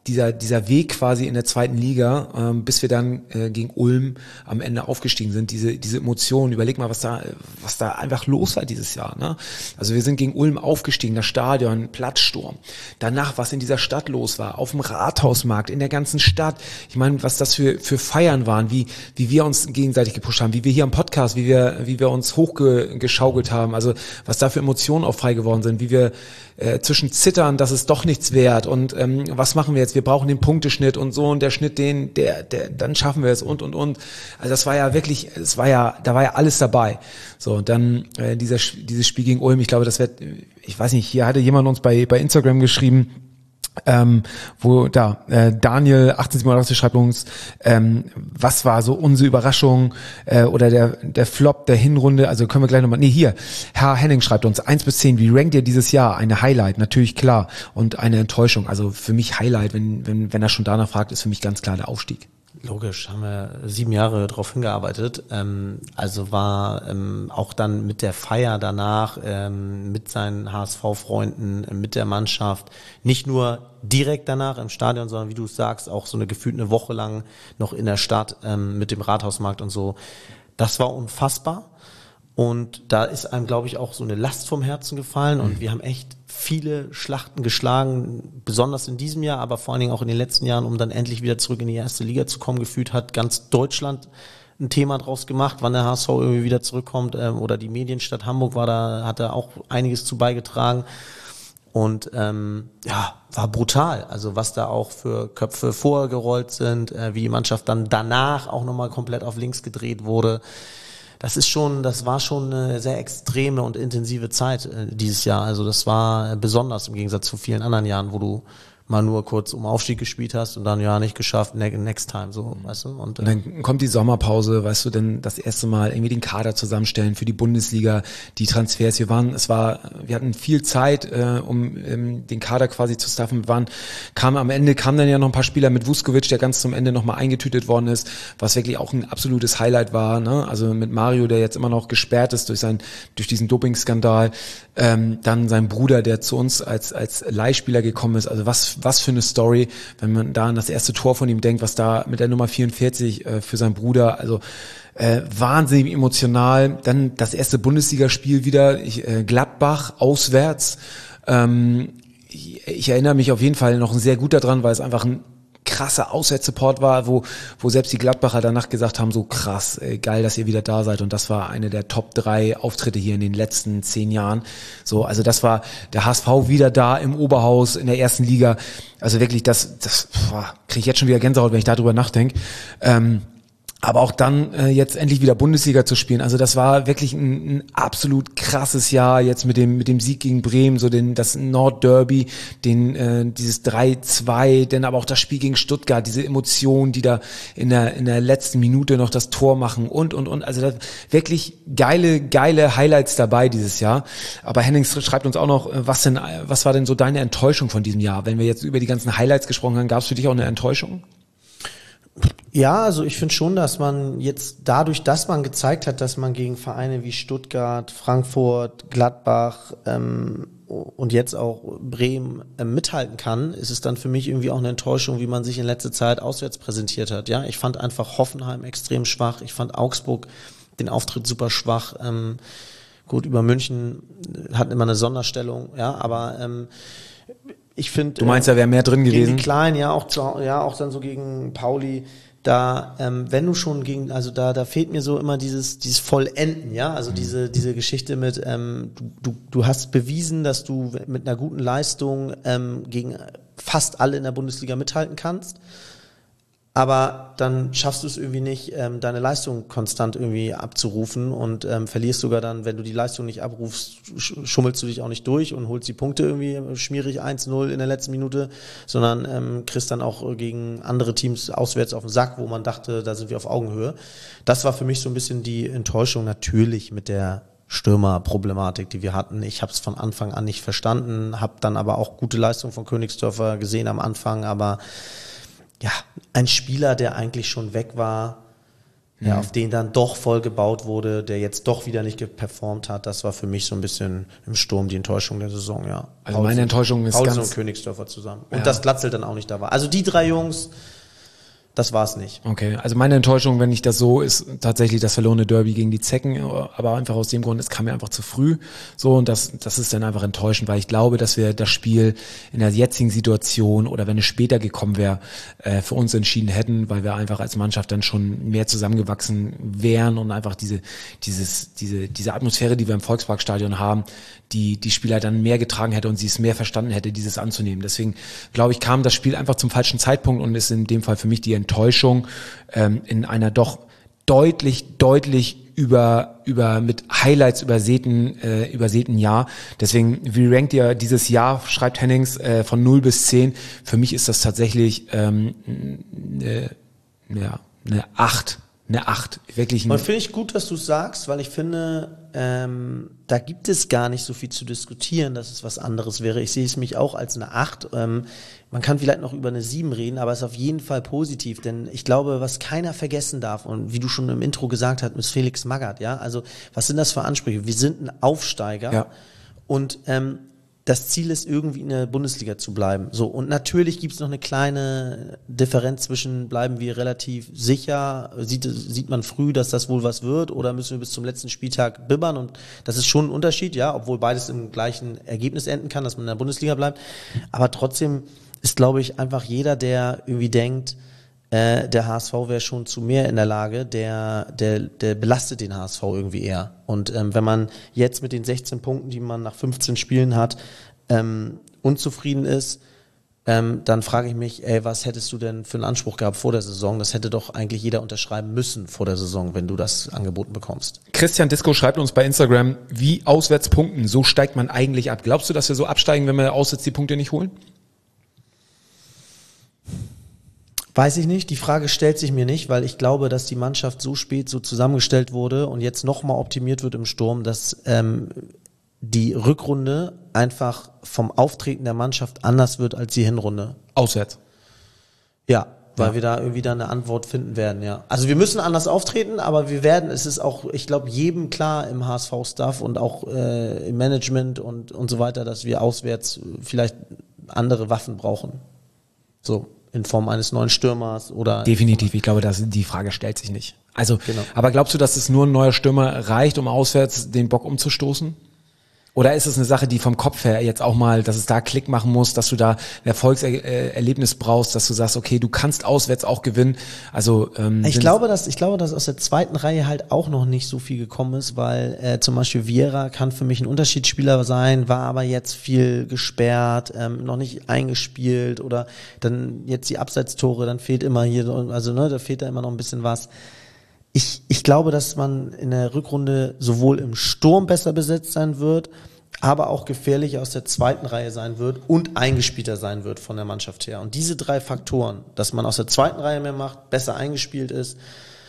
dieser dieser Weg quasi in der zweiten Liga, ähm, bis wir dann äh, gegen Ulm am Ende aufgestiegen sind, diese diese Emotionen, überleg mal, was da was da einfach los war dieses Jahr, ne? Also wir sind gegen Ulm aufgestiegen, das Stadion, Platzsturm. Danach, was in dieser Stadt los war, auf dem Rathausmarkt, in der ganzen Stadt. Ich meine, was das für für Feiern waren, wie wie wir uns gegenseitig gepusht haben, wie wir hier am Podcast, wie wir wie wir uns hochgeschaukelt haben, also was da für Emotionen auch frei geworden sind, wie wir äh, zwischen Zittern, das ist doch nichts wert und ähm, was machen wir jetzt? Wir brauchen den Punkteschnitt und so und der Schnitt, den, der, der, dann schaffen wir es und und und. Also das war ja wirklich, es war ja, da war ja alles dabei. So und dann äh, dieser dieses Spiel gegen Ulm, ich glaube, das wird, ich weiß nicht, hier hatte jemand uns bei bei Instagram geschrieben. Ähm, wo da äh, Daniel achtzehnhundertsiebenundachtzig schreibt uns, ähm, was war so unsere Überraschung äh, oder der der Flop der Hinrunde, also können wir gleich nochmal, nee hier, Herr Henning schreibt uns, eins bis zehn, wie rankt ihr dieses Jahr? Eine Highlight, natürlich klar, und eine Enttäuschung, also für mich Highlight, wenn wenn wenn er schon danach fragt, ist für mich ganz klar der Aufstieg. Logisch, haben wir sieben Jahre drauf hingearbeitet. Ähm, also war ähm, auch dann mit der Feier danach, ähm, mit seinen H S V-Freunden, äh, mit der Mannschaft, nicht nur direkt danach im Stadion, sondern wie du es sagst, auch so eine gefühlt eine Woche lang noch in der Stadt ähm, mit dem Rathausmarkt und so. Das war unfassbar. Und da ist einem, glaube ich, auch so eine Last vom Herzen gefallen. Und wir haben echt viele Schlachten geschlagen, besonders in diesem Jahr, aber vor allen Dingen auch in den letzten Jahren, um dann endlich wieder zurück in die erste Liga zu kommen. Gefühlt hat ganz Deutschland ein Thema draus gemacht, wann der H S V irgendwie wieder zurückkommt. Ähm, oder die Medienstadt Hamburg war da, hat da auch einiges zu beigetragen. Und ähm, ja, war brutal. Also was da auch für Köpfe vorgerollt sind, äh, wie die Mannschaft dann danach auch nochmal komplett auf links gedreht wurde. Das ist schon, das war schon eine sehr extreme und intensive Zeit äh, dieses Jahr. Also das war äh, besonders im Gegensatz zu vielen anderen Jahren, wo du mal nur kurz um Aufstieg gespielt hast und dann ja nicht geschafft, ne, next time, so, weißt du. Und, äh, und dann kommt die Sommerpause, weißt du, dann das erste Mal irgendwie den Kader zusammenstellen für die Bundesliga, die Transfers. Wir waren, es war, wir hatten viel Zeit, äh, um ähm, den Kader quasi zu staffen. Wir waren, kam am Ende, kamen dann ja noch ein paar Spieler mit Vuskovic, der ganz zum Ende nochmal eingetütet worden ist, was wirklich auch ein absolutes Highlight war, ne? Also mit Mario, der jetzt immer noch gesperrt ist durch sein, durch diesen Dopingskandal. Ähm, dann sein Bruder, der zu uns als als Leihspieler gekommen ist. Also was was für eine Story, wenn man da an das erste Tor von ihm denkt, was da mit der Nummer vierundvierzig äh, für seinen Bruder, also äh, wahnsinnig emotional. Dann das erste Bundesligaspiel wieder, ich, äh, Gladbach auswärts. Ähm, ich, ich erinnere mich auf jeden Fall noch sehr gut daran, weil es einfach ein krasser Auswärtssupport war, wo wo selbst die Gladbacher danach gesagt haben, so krass, ey, geil, dass ihr wieder da seid, und das war eine der Top drei Auftritte hier in den letzten zehn Jahren. So, also das war der H S V wieder da im Oberhaus in der ersten Liga. Also wirklich, das das kriege ich jetzt schon wieder Gänsehaut, wenn ich darüber nachdenke. Ähm, Aber auch dann äh, jetzt endlich wieder Bundesliga zu spielen. Also das war wirklich ein, ein absolut krasses Jahr jetzt mit dem mit dem Sieg gegen Bremen, so den das Nordderby, den äh, dieses drei zwei, dann aber auch das Spiel gegen Stuttgart, diese Emotionen, die da in der in der letzten Minute noch das Tor machen und und und. Also das, wirklich geile geile Highlights dabei dieses Jahr. Aber Henning schreibt uns auch noch, was denn was war denn so deine Enttäuschung von diesem Jahr? Wenn wir jetzt über die ganzen Highlights gesprochen haben, gab es für dich auch eine Enttäuschung? Ja, also ich finde schon, dass man jetzt dadurch, dass man gezeigt hat, dass man gegen Vereine wie Stuttgart, Frankfurt, Gladbach ähm, und jetzt auch Bremen äh, mithalten kann, ist es dann für mich irgendwie auch eine Enttäuschung, wie man sich in letzter Zeit auswärts präsentiert hat. Ja, ich fand einfach Hoffenheim extrem schwach. Ich fand Augsburg den Auftritt super schwach. Ähm, gut, über München hatten immer eine Sonderstellung, ja, aber ähm, ich finde, du meinst, da wäre mehr drin gewesen? Gegen die Kleinen, ja, auch zu, ja, auch dann so gegen Pauli. Da, ähm, wenn du schon gegen, also da, da fehlt mir so immer dieses, dieses Vollenden, ja, also diese, diese Geschichte mit, ähm, du, du, du hast bewiesen, dass du mit einer guten Leistung ähm, gegen fast alle in der Bundesliga mithalten kannst. Aber dann schaffst du es irgendwie nicht, ähm, deine Leistung konstant irgendwie abzurufen und ähm, verlierst sogar dann, wenn du die Leistung nicht abrufst, sch- schummelst du dich auch nicht durch und holst die Punkte irgendwie schmierig eins null in der letzten Minute, sondern ähm, kriegst dann auch gegen andere Teams auswärts auf den Sack, wo man dachte, da sind wir auf Augenhöhe. Das war für mich so ein bisschen die Enttäuschung, natürlich mit der Stürmerproblematik, die wir hatten. Ich habe es von Anfang an nicht verstanden, habe dann aber auch gute Leistung von Königsdörfer gesehen am Anfang, aber ja, ein Spieler, der eigentlich schon weg war, ja, mhm. auf den dann doch voll gebaut wurde, der jetzt doch wieder nicht geperformt hat. Das war für mich so ein bisschen im Sturm die Enttäuschung der Saison, ja. Also meine Enttäuschung ist Paulsen ganz... und Königsdörfer zusammen. Und ja. dass Glatzel dann auch nicht da war. Also die drei Jungs... Das war's nicht. Okay, also meine Enttäuschung, wenn ich das so, ist tatsächlich das verlorene Derby gegen die Zecken, aber einfach aus dem Grund, es kam mir einfach zu früh. So, und das, das ist dann einfach enttäuschend, weil ich glaube, dass wir das Spiel in der jetzigen Situation oder wenn es später gekommen wäre, äh, für uns entschieden hätten, weil wir einfach als Mannschaft dann schon mehr zusammengewachsen wären und einfach diese, dieses, diese, diese Atmosphäre, die wir im Volksparkstadion haben, die, die Spieler dann mehr getragen hätte und sie es mehr verstanden hätte, dieses anzunehmen. Deswegen, glaube ich, kam das Spiel einfach zum falschen Zeitpunkt und ist in dem Fall für mich die Enttäuschung ähm, in einer doch deutlich, deutlich über, über mit Highlights übersäten, äh, übersäten Jahr. Deswegen, wie rankt ihr dieses Jahr, schreibt Hennings, äh, von null bis zehn. Für mich ist das tatsächlich ähm, eine, ja, eine acht. Eine acht. Wirklich ein. Und finde ich gut, dass du es sagst, weil ich finde, ähm, da gibt es gar nicht so viel zu diskutieren, dass es was anderes wäre. Ich sehe es mich auch als eine acht. Ähm, man kann vielleicht noch über eine sieben reden, aber es ist auf jeden Fall positiv, denn ich glaube, was keiner vergessen darf und wie du schon im Intro gesagt hast, ist Felix Magath, ja, also was sind das für Ansprüche? Wir sind ein Aufsteiger ja. und ähm, das Ziel ist, irgendwie in der Bundesliga zu bleiben. So, und natürlich gibt es noch eine kleine Differenz zwischen, bleiben wir relativ sicher, sieht, sieht man früh, dass das wohl was wird, oder müssen wir bis zum letzten Spieltag bibbern, und das ist schon ein Unterschied, ja, obwohl beides im gleichen Ergebnis enden kann, dass man in der Bundesliga bleibt. Aber trotzdem ist, glaube ich, einfach jeder, der irgendwie denkt, äh, der H S V wäre schon zu mehr in der Lage, der, der, der belastet den H S V irgendwie eher. Und ähm, wenn man jetzt mit den sechzehn Punkten, die man nach fünfzehn Spielen hat, ähm, unzufrieden ist, ähm, dann frage ich mich, ey, was hättest du denn für einen Anspruch gehabt vor der Saison? Das hätte doch eigentlich jeder unterschreiben müssen vor der Saison, wenn du das angeboten bekommst. Christian Disco schreibt uns bei Instagram, wie auswärts punkten, so steigt man eigentlich ab. Glaubst du, dass wir so absteigen, wenn wir auswärts die Punkte nicht holen? Weiß ich nicht, die Frage stellt sich mir nicht, weil ich glaube, dass die Mannschaft so spät so zusammengestellt wurde und jetzt nochmal optimiert wird im Sturm, dass ähm, die Rückrunde einfach vom Auftreten der Mannschaft anders wird als die Hinrunde. Auswärts? Ja, weil ja. wir da irgendwie dann eine Antwort finden werden, ja. Also wir müssen anders auftreten, aber wir werden, es ist auch, ich glaube, jedem klar im H S V-Staff und auch äh, im Management und, und so weiter, dass wir auswärts vielleicht andere Waffen brauchen. So. In Form eines neuen Stürmers oder... Definitiv, ich glaube, das, die Frage stellt sich nicht. Also, genau. Aber glaubst du, dass es nur ein neuer Stürmer reicht, um auswärts den Bock umzustoßen? Oder ist es eine Sache, die vom Kopf her jetzt auch mal, dass es da Klick machen muss, dass du da ein Erfolgserlebnis brauchst, dass du sagst, okay, du kannst auswärts auch gewinnen? Also ähm, ich glaube, dass ich glaube, dass aus der zweiten Reihe halt auch noch nicht so viel gekommen ist, weil äh, zum Beispiel Vieira kann für mich ein Unterschiedsspieler sein, war aber jetzt viel gesperrt, ähm, noch nicht eingespielt, oder dann jetzt die Abseitstore, dann fehlt immer hier, also ne, da fehlt da immer noch ein bisschen was. Ich, ich glaube, dass man in der Rückrunde sowohl im Sturm besser besetzt sein wird, aber auch gefährlich aus der zweiten Reihe sein wird und eingespielter sein wird von der Mannschaft her. Und diese drei Faktoren, dass man aus der zweiten Reihe mehr macht, besser eingespielt ist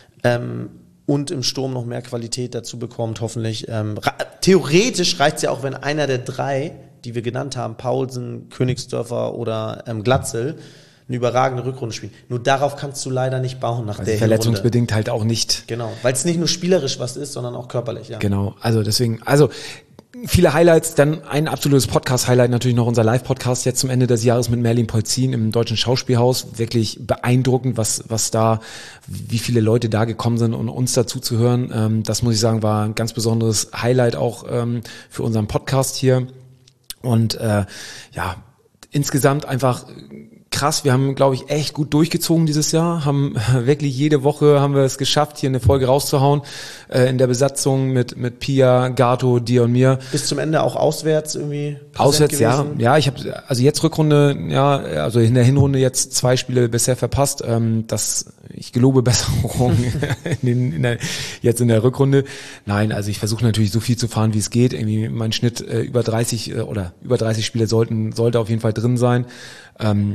ähm, und im Sturm noch mehr Qualität dazu bekommt, hoffentlich. Ähm, ra- theoretisch reicht es ja auch, wenn einer der drei, die wir genannt haben, Paulsen, Königsdörfer oder ähm, Glatzel, eine überragende Rückrunde spielen. Nur darauf kannst du leider nicht bauen nach also der verletzungsbedingt halt auch nicht. Genau, weil es nicht nur spielerisch was ist, sondern auch körperlich. Ja. Genau, also deswegen, also viele Highlights, dann ein absolutes Podcast-Highlight natürlich noch unser Live-Podcast jetzt zum Ende des Jahres mit Merlin Polzin im Deutschen Schauspielhaus. Wirklich beeindruckend, was was da, wie viele Leute da gekommen sind und uns dazu zu hören. Ähm, das muss ich sagen, war ein ganz besonderes Highlight auch ähm, für unseren Podcast hier. Und äh, ja, insgesamt einfach krass, wir haben, glaube ich, echt gut durchgezogen dieses Jahr, haben wirklich jede Woche haben wir es geschafft, hier eine Folge rauszuhauen, äh, in der Besatzung mit mit Pia, Gato, dir und mir. Bis zum Ende auch auswärts irgendwie? Auswärts, ja. Ja, ich habe also jetzt Rückrunde, ja, also in der Hinrunde jetzt zwei Spiele bisher verpasst. Ähm, das, ich gelobe Besserung in den, in der, jetzt in der Rückrunde. Nein, also ich versuche natürlich so viel zu fahren, wie es geht. Irgendwie mein Schnitt äh, über dreißig äh, oder über dreißig Spiele sollten sollte auf jeden Fall drin sein. Ähm, ja,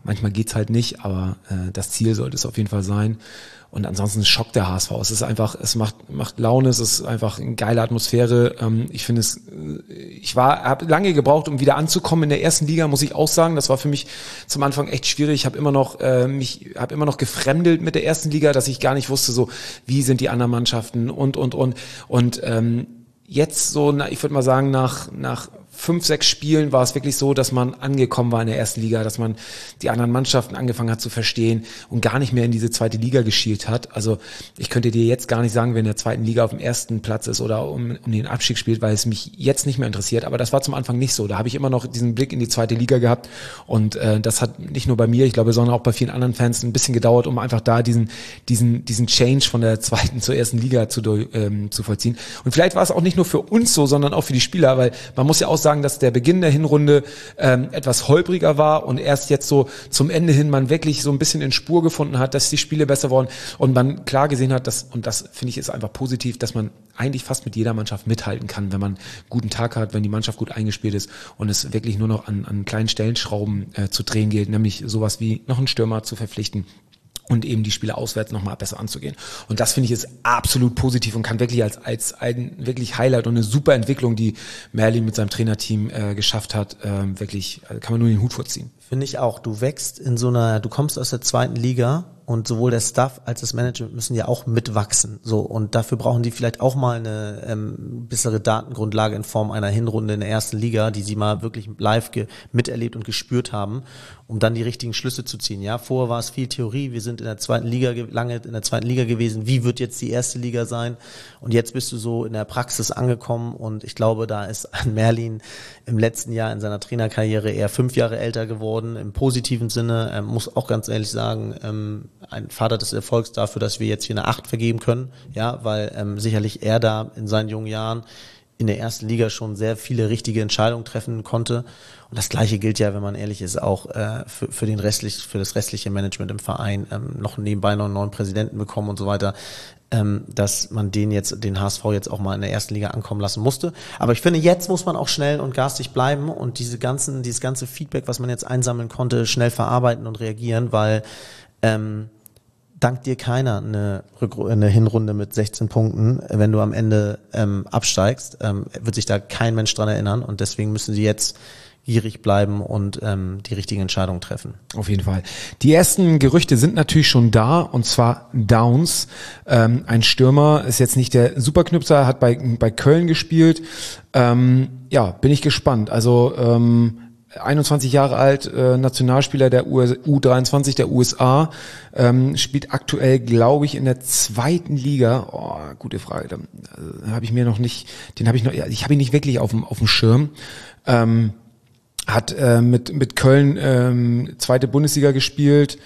manchmal geht's halt nicht, aber äh, das Ziel sollte es auf jeden Fall sein. Und ansonsten schockt der H S V. Es ist einfach, es macht macht Laune, es ist einfach eine geile Atmosphäre. Ähm, ich finde es, ich war, habe lange gebraucht, um wieder anzukommen in der ersten Liga, muss ich auch sagen. Das war für mich zum Anfang echt schwierig. Ich habe immer noch äh, mich, habe immer noch gefremdelt mit der ersten Liga, dass ich gar nicht wusste, so wie sind die anderen Mannschaften und und und und ähm, jetzt so, na, ich würde mal sagen, nach nach fünf, sechs Spielen war es wirklich so, dass man angekommen war in der ersten Liga, dass man die anderen Mannschaften angefangen hat zu verstehen und gar nicht mehr in diese zweite Liga geschielt hat. Also ich könnte dir jetzt gar nicht sagen, wer in der zweiten Liga auf dem ersten Platz ist oder um, um den Abstieg spielt, weil es mich jetzt nicht mehr interessiert. Aber das war zum Anfang nicht so. Da habe ich immer noch diesen Blick in die zweite Liga gehabt und äh, das hat nicht nur bei mir, ich glaube, sondern auch bei vielen anderen Fans ein bisschen gedauert, um einfach da diesen diesen diesen Change von der zweiten zur ersten Liga zu, ähm, zu vollziehen. Und vielleicht war es auch nicht nur für uns so, sondern auch für die Spieler, weil man muss ja auch sagen, dass der Beginn der Hinrunde ähm, etwas holpriger war und erst jetzt so zum Ende hin man wirklich so ein bisschen in Spur gefunden hat, dass die Spiele besser wurden und man klar gesehen hat, dass, und das finde ich ist einfach positiv, dass man eigentlich fast mit jeder Mannschaft mithalten kann, wenn man einen guten Tag hat, wenn die Mannschaft gut eingespielt ist und es wirklich nur noch an, an kleinen Stellschrauben äh, zu drehen gilt, nämlich sowas wie noch einen Stürmer zu verpflichten und eben die Spiele auswärts nochmal besser anzugehen. Und das finde ich ist absolut positiv und kann wirklich als als ein wirklich Highlight und eine super Entwicklung, die Merlin mit seinem Trainerteam äh, geschafft hat, äh, wirklich, also kann man nur den Hut vorziehen. Finde ich auch. Du wächst in so einer, du kommst aus der zweiten Liga und sowohl der Staff als das Management müssen ja auch mitwachsen. So, und dafür brauchen die vielleicht auch mal eine ähm, bessere Datengrundlage in Form einer Hinrunde in der ersten Liga, die sie mal wirklich live ge- miterlebt und gespürt haben, um dann die richtigen Schlüsse zu ziehen. Ja, vorher war es viel Theorie. Wir sind in der zweiten Liga ge- lange in der zweiten Liga gewesen. Wie wird jetzt die erste Liga sein? Und jetzt bist du so in der Praxis angekommen und ich glaube, da ist ein Merlin im letzten Jahr in seiner Trainerkarriere eher fünf Jahre älter geworden, im positiven Sinne. Er muss auch ganz ehrlich sagen, ähm, ein Vater des Erfolgs dafür, dass wir jetzt hier eine acht vergeben können, ja, weil ähm, sicherlich er da in seinen jungen Jahren in der ersten Liga schon sehr viele richtige Entscheidungen treffen konnte. Und das Gleiche gilt ja, wenn man ehrlich ist, auch äh, für, für den restlich, für das restliche Management im Verein, ähm, noch nebenbei noch einen neuen Präsidenten bekommen und so weiter, ähm, dass man den jetzt, den H S V jetzt auch mal in der ersten Liga ankommen lassen musste. Aber ich finde, jetzt muss man auch schnell und garstig bleiben und diese ganzen, dieses ganze Feedback, was man jetzt einsammeln konnte, schnell verarbeiten und reagieren, weil ähm, dankt dir keiner eine, Rückru- eine Hinrunde mit sechzehn Punkten, wenn du am Ende ähm, absteigst, ähm, wird sich da kein Mensch dran erinnern und deswegen müssen sie jetzt gierig bleiben und ähm, die richtigen Entscheidungen treffen. Auf jeden Fall. Die ersten Gerüchte sind natürlich schon da und zwar Downs. Ähm, ein Stürmer ist jetzt nicht der Superknüpser, hat bei bei Köln gespielt. Ähm, ja, bin ich gespannt. Also ähm, einundzwanzig Jahre alt, äh, Nationalspieler der U dreiundzwanzig der U S A, ähm, spielt aktuell, glaube ich, in der zweiten Liga. Oh, gute Frage. Da äh, habe ich mir noch nicht, den habe ich noch, ich habe ihn nicht wirklich auf dem auf dem Schirm. Ähm, hat äh, mit mit Köln ähm, zweite Bundesliga gespielt.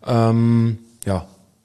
Ähm, ja.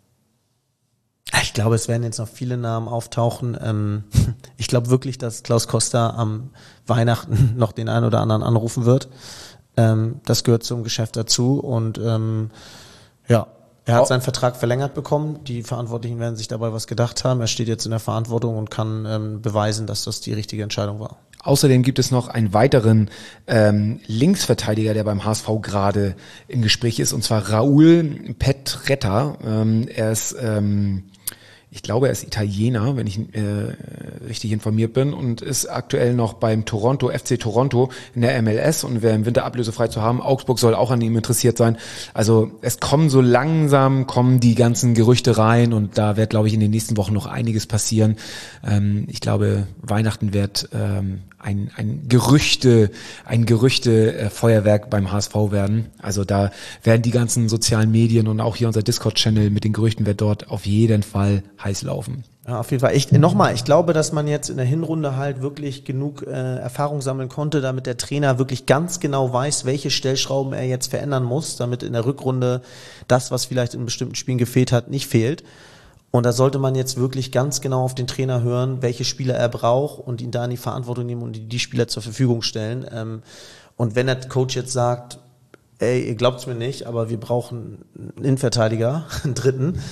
Ich glaube, es werden jetzt noch viele Namen auftauchen. Ähm, ich glaube wirklich, dass Klaus Costa am Weihnachten noch den einen oder anderen anrufen wird. Ähm, das gehört zum Geschäft dazu und ähm, ja, er hat seinen Vertrag verlängert bekommen. Die Verantwortlichen werden sich dabei was gedacht haben. Er steht jetzt in der Verantwortung und kann ähm, beweisen, dass das die richtige Entscheidung war. Außerdem gibt es noch einen weiteren ähm, Linksverteidiger, der beim H S V gerade im Gespräch ist, und zwar Raúl Petretta. Ähm, er ist, ähm, ich glaube, er ist Italiener, wenn ich äh, richtig informiert bin, und ist aktuell noch beim Toronto, F C Toronto in der M L S und wäre im Winter ablösefrei zu haben. Augsburg soll auch an ihm interessiert sein. Also es kommen so langsam, kommen die ganzen Gerüchte rein und da wird, glaube ich, in den nächsten Wochen noch einiges passieren. Ähm, ich glaube, Weihnachten wird ähm, ein, ein Gerüchte, ein Gerüchte-Feuerwerk beim H S V werden. Also da werden die ganzen sozialen Medien und auch hier unser Discord-Channel mit den Gerüchten wird dort auf jeden Fall heiß laufen. Ja, auf jeden Fall. Ich, nochmal, ich glaube, dass man jetzt in der Hinrunde halt wirklich genug äh, Erfahrung sammeln konnte, damit der Trainer wirklich ganz genau weiß, welche Stellschrauben er jetzt verändern muss, damit in der Rückrunde das, was vielleicht in bestimmten Spielen gefehlt hat, nicht fehlt. Und da sollte man jetzt wirklich ganz genau auf den Trainer hören, welche Spieler er braucht und ihn da in die Verantwortung nehmen und die Spieler zur Verfügung stellen. Ähm, und wenn der Coach jetzt sagt, ey, ihr glaubt's mir nicht, aber wir brauchen einen Innenverteidiger, einen dritten,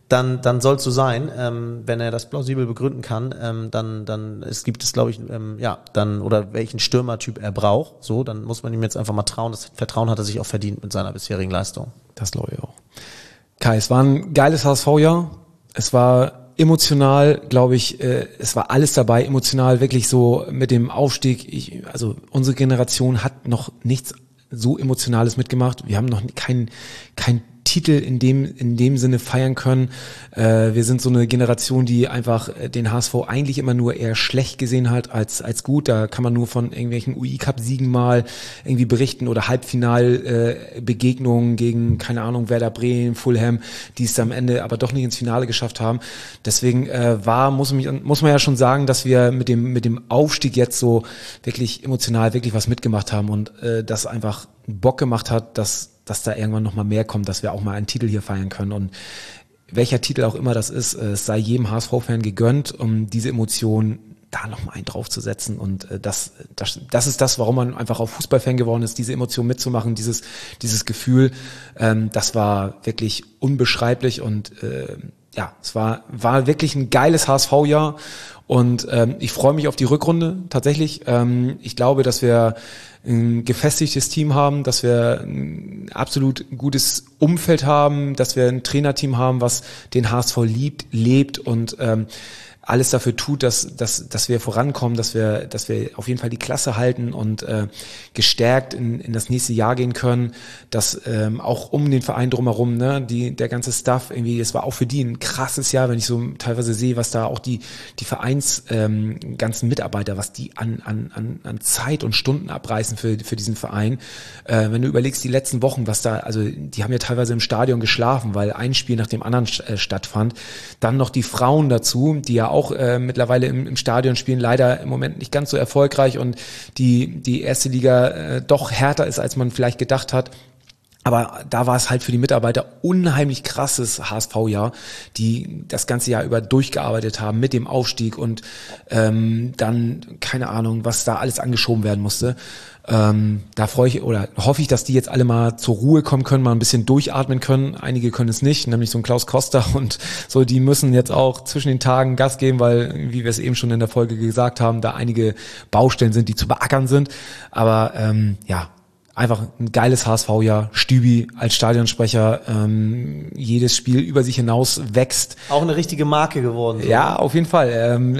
dann dann soll es so sein. Ähm, wenn er das plausibel begründen kann, ähm, dann dann es gibt es, glaube ich, ähm, ja, dann oder welchen Stürmertyp er braucht, so, dann muss man ihm jetzt einfach mal trauen. Das Vertrauen hat er sich auch verdient mit seiner bisherigen Leistung. Das glaube ich auch. Kai, es war ein geiles H S V-Jahr. Es war emotional, glaube ich, äh, es war alles dabei, emotional wirklich so mit dem Aufstieg. Ich, also unsere Generation hat noch nichts so Emotionales mitgemacht. Wir haben noch kein kein Titel in dem in dem Sinne feiern können. Äh, wir sind so eine Generation, die einfach den H S V eigentlich immer nur eher schlecht gesehen hat als als gut. Da kann man nur von irgendwelchen U I-Cup-Siegen mal irgendwie berichten oder Halbfinalbegegnungen äh, gegen, keine Ahnung, Werder Bremen, Fulham, die es am Ende aber doch nicht ins Finale geschafft haben. Deswegen äh, war, muss man, muss man ja schon sagen, dass wir mit dem mit dem Aufstieg jetzt so wirklich emotional wirklich was mitgemacht haben und äh, das einfach Bock gemacht hat, dass dass da irgendwann noch mal mehr kommt, dass wir auch mal einen Titel hier feiern können. Und welcher Titel auch immer das ist, es sei jedem H S V-Fan gegönnt, um diese Emotion da noch mal einen draufzusetzen. Und das, das, das ist das, warum man einfach auch Fußballfan geworden ist, diese Emotion mitzumachen, dieses, dieses Gefühl. Ähm, das war wirklich unbeschreiblich und äh, ja, es war, war wirklich ein geiles H S V-Jahr. Und ähm, ich freue mich auf die Rückrunde tatsächlich. Ähm, ich glaube, dass wir ein gefestigtes Team haben, dass wir ein absolut gutes Umfeld haben, dass wir ein Trainerteam haben, was den H S V liebt, lebt und ähm, alles dafür tut, dass dass dass wir vorankommen, dass wir dass wir auf jeden Fall die Klasse halten und äh, gestärkt in in das nächste Jahr gehen können, dass ähm, auch um den Verein drumherum, ne, die der ganze Staff irgendwie, es war auch für die ein krasses Jahr, wenn ich so teilweise sehe, was da auch die die Vereins ähm, ganzen Mitarbeiter, was die an an an an Zeit und Stunden abreißen für für diesen Verein. Äh, wenn du überlegst, die letzten Wochen, was da, also die haben ja teilweise im Stadion geschlafen, weil ein Spiel nach dem anderen äh, stattfand. Dann noch die Frauen dazu, die ja auch auch äh, mittlerweile im, im Stadion spielen, leider im Moment nicht ganz so erfolgreich und die die erste Liga äh, doch härter ist, als man vielleicht gedacht hat. Aber da war es halt für die Mitarbeiter unheimlich krasses H S V-Jahr, die das ganze Jahr über durchgearbeitet haben mit dem Aufstieg und ähm, dann, keine Ahnung, was da alles angeschoben werden musste. Ähm, da freue ich oder hoffe ich, dass die jetzt alle mal zur Ruhe kommen können, mal ein bisschen durchatmen können. Einige können es nicht, nämlich so ein Klaus Costa und so, die müssen jetzt auch zwischen den Tagen Gas geben, weil, wie wir es eben schon in der Folge gesagt haben, da einige Baustellen sind, die zu beackern sind. Aber ähm, ja, einfach ein geiles H S V-Jahr. Stübi als Stadionsprecher, ähm, jedes Spiel über sich hinaus wächst. Auch eine richtige Marke geworden. So. Ja, auf jeden Fall. Ähm,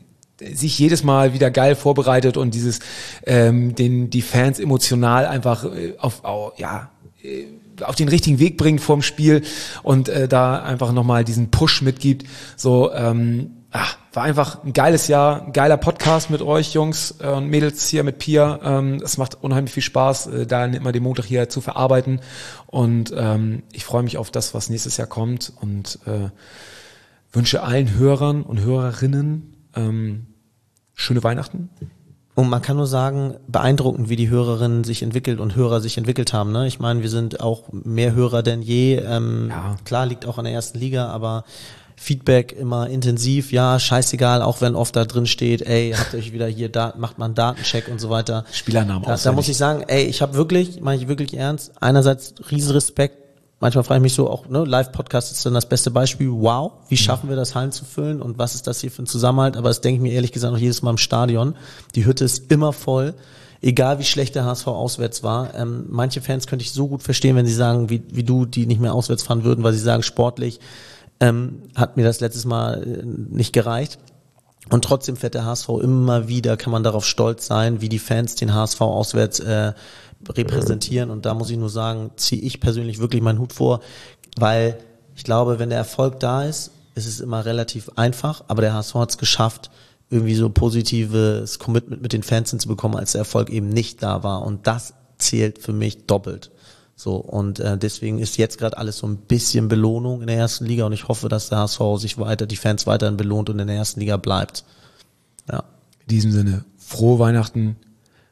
sich jedes Mal wieder geil vorbereitet und dieses ähm, den die Fans emotional einfach äh, auf, auf ja äh, auf den richtigen Weg bringt vorm Spiel und äh, da einfach nochmal diesen Push mitgibt. So ähm, ach, war einfach ein geiles Jahr, ein geiler Podcast mit euch Jungs und Mädels hier mit Pia. Ähm, es macht unheimlich viel Spaß, äh, da immer den Montag hier zu verarbeiten und ähm, ich freue mich auf das, was nächstes Jahr kommt und äh, wünsche allen Hörern und Hörerinnen Ähm, schöne Weihnachten. Und man kann nur sagen, beeindruckend, wie die Hörerinnen sich entwickelt und Hörer sich entwickelt haben. Ne? Ich meine, wir sind auch mehr Hörer denn je. Ähm, ja. Klar, liegt auch an der ersten Liga, aber Feedback immer intensiv. Ja, scheißegal, auch wenn oft da drin steht, ey, habt ihr euch wieder hier, da macht man einen Datencheck und so weiter. Spielernamen da, da muss ich sagen, ey, ich habe wirklich, meine ich wirklich ernst, einerseits riesen Respekt. Manchmal frage ich mich so auch, ne, Live-Podcast ist dann das beste Beispiel. Wow, wie schaffen wir das, Hallen zu füllen und was ist das hier für ein Zusammenhalt? Aber das denke ich mir ehrlich gesagt noch jedes Mal im Stadion. Die Hütte ist immer voll, egal wie schlecht der H S V auswärts war. Ähm, manche Fans könnte ich so gut verstehen, wenn sie sagen, wie, wie du, die nicht mehr auswärts fahren würden, weil sie sagen, sportlich ähm, hat mir das letztes Mal äh, nicht gereicht. Und trotzdem fährt der H S V immer wieder, kann man darauf stolz sein, wie die Fans den H S V auswärts äh, repräsentieren und da muss ich nur sagen, ziehe ich persönlich wirklich meinen Hut vor, weil ich glaube, wenn der Erfolg da ist, ist es immer relativ einfach, aber der H S V hat es geschafft, irgendwie so positives Commitment mit den Fans hinzubekommen, als der Erfolg eben nicht da war und das zählt für mich doppelt. So und äh, deswegen ist jetzt gerade alles so ein bisschen Belohnung in der ersten Liga und ich hoffe, dass der H S V sich weiter, die Fans weiterhin belohnt und in der ersten Liga bleibt. Ja. In diesem Sinne, frohe Weihnachten. Habt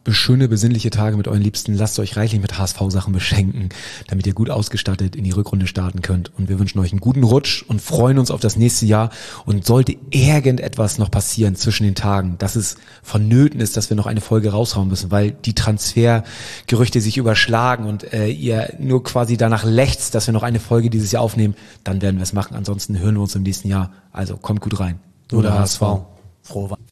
schöne, besinnliche Tage mit euren Liebsten. Lasst euch reichlich mit H S V-Sachen beschenken, damit ihr gut ausgestattet in die Rückrunde starten könnt. Und wir wünschen euch einen guten Rutsch und freuen uns auf das nächste Jahr. Und sollte irgendetwas noch passieren zwischen den Tagen, dass es vonnöten ist, dass wir noch eine Folge raushauen müssen, weil die Transfergerüchte sich überschlagen und äh, ihr nur quasi danach lechzt, dass wir noch eine Folge dieses Jahr aufnehmen, dann werden wir es machen. Ansonsten hören wir uns im nächsten Jahr. Also kommt gut rein. Nur der H S V. Frohe Weihnachten.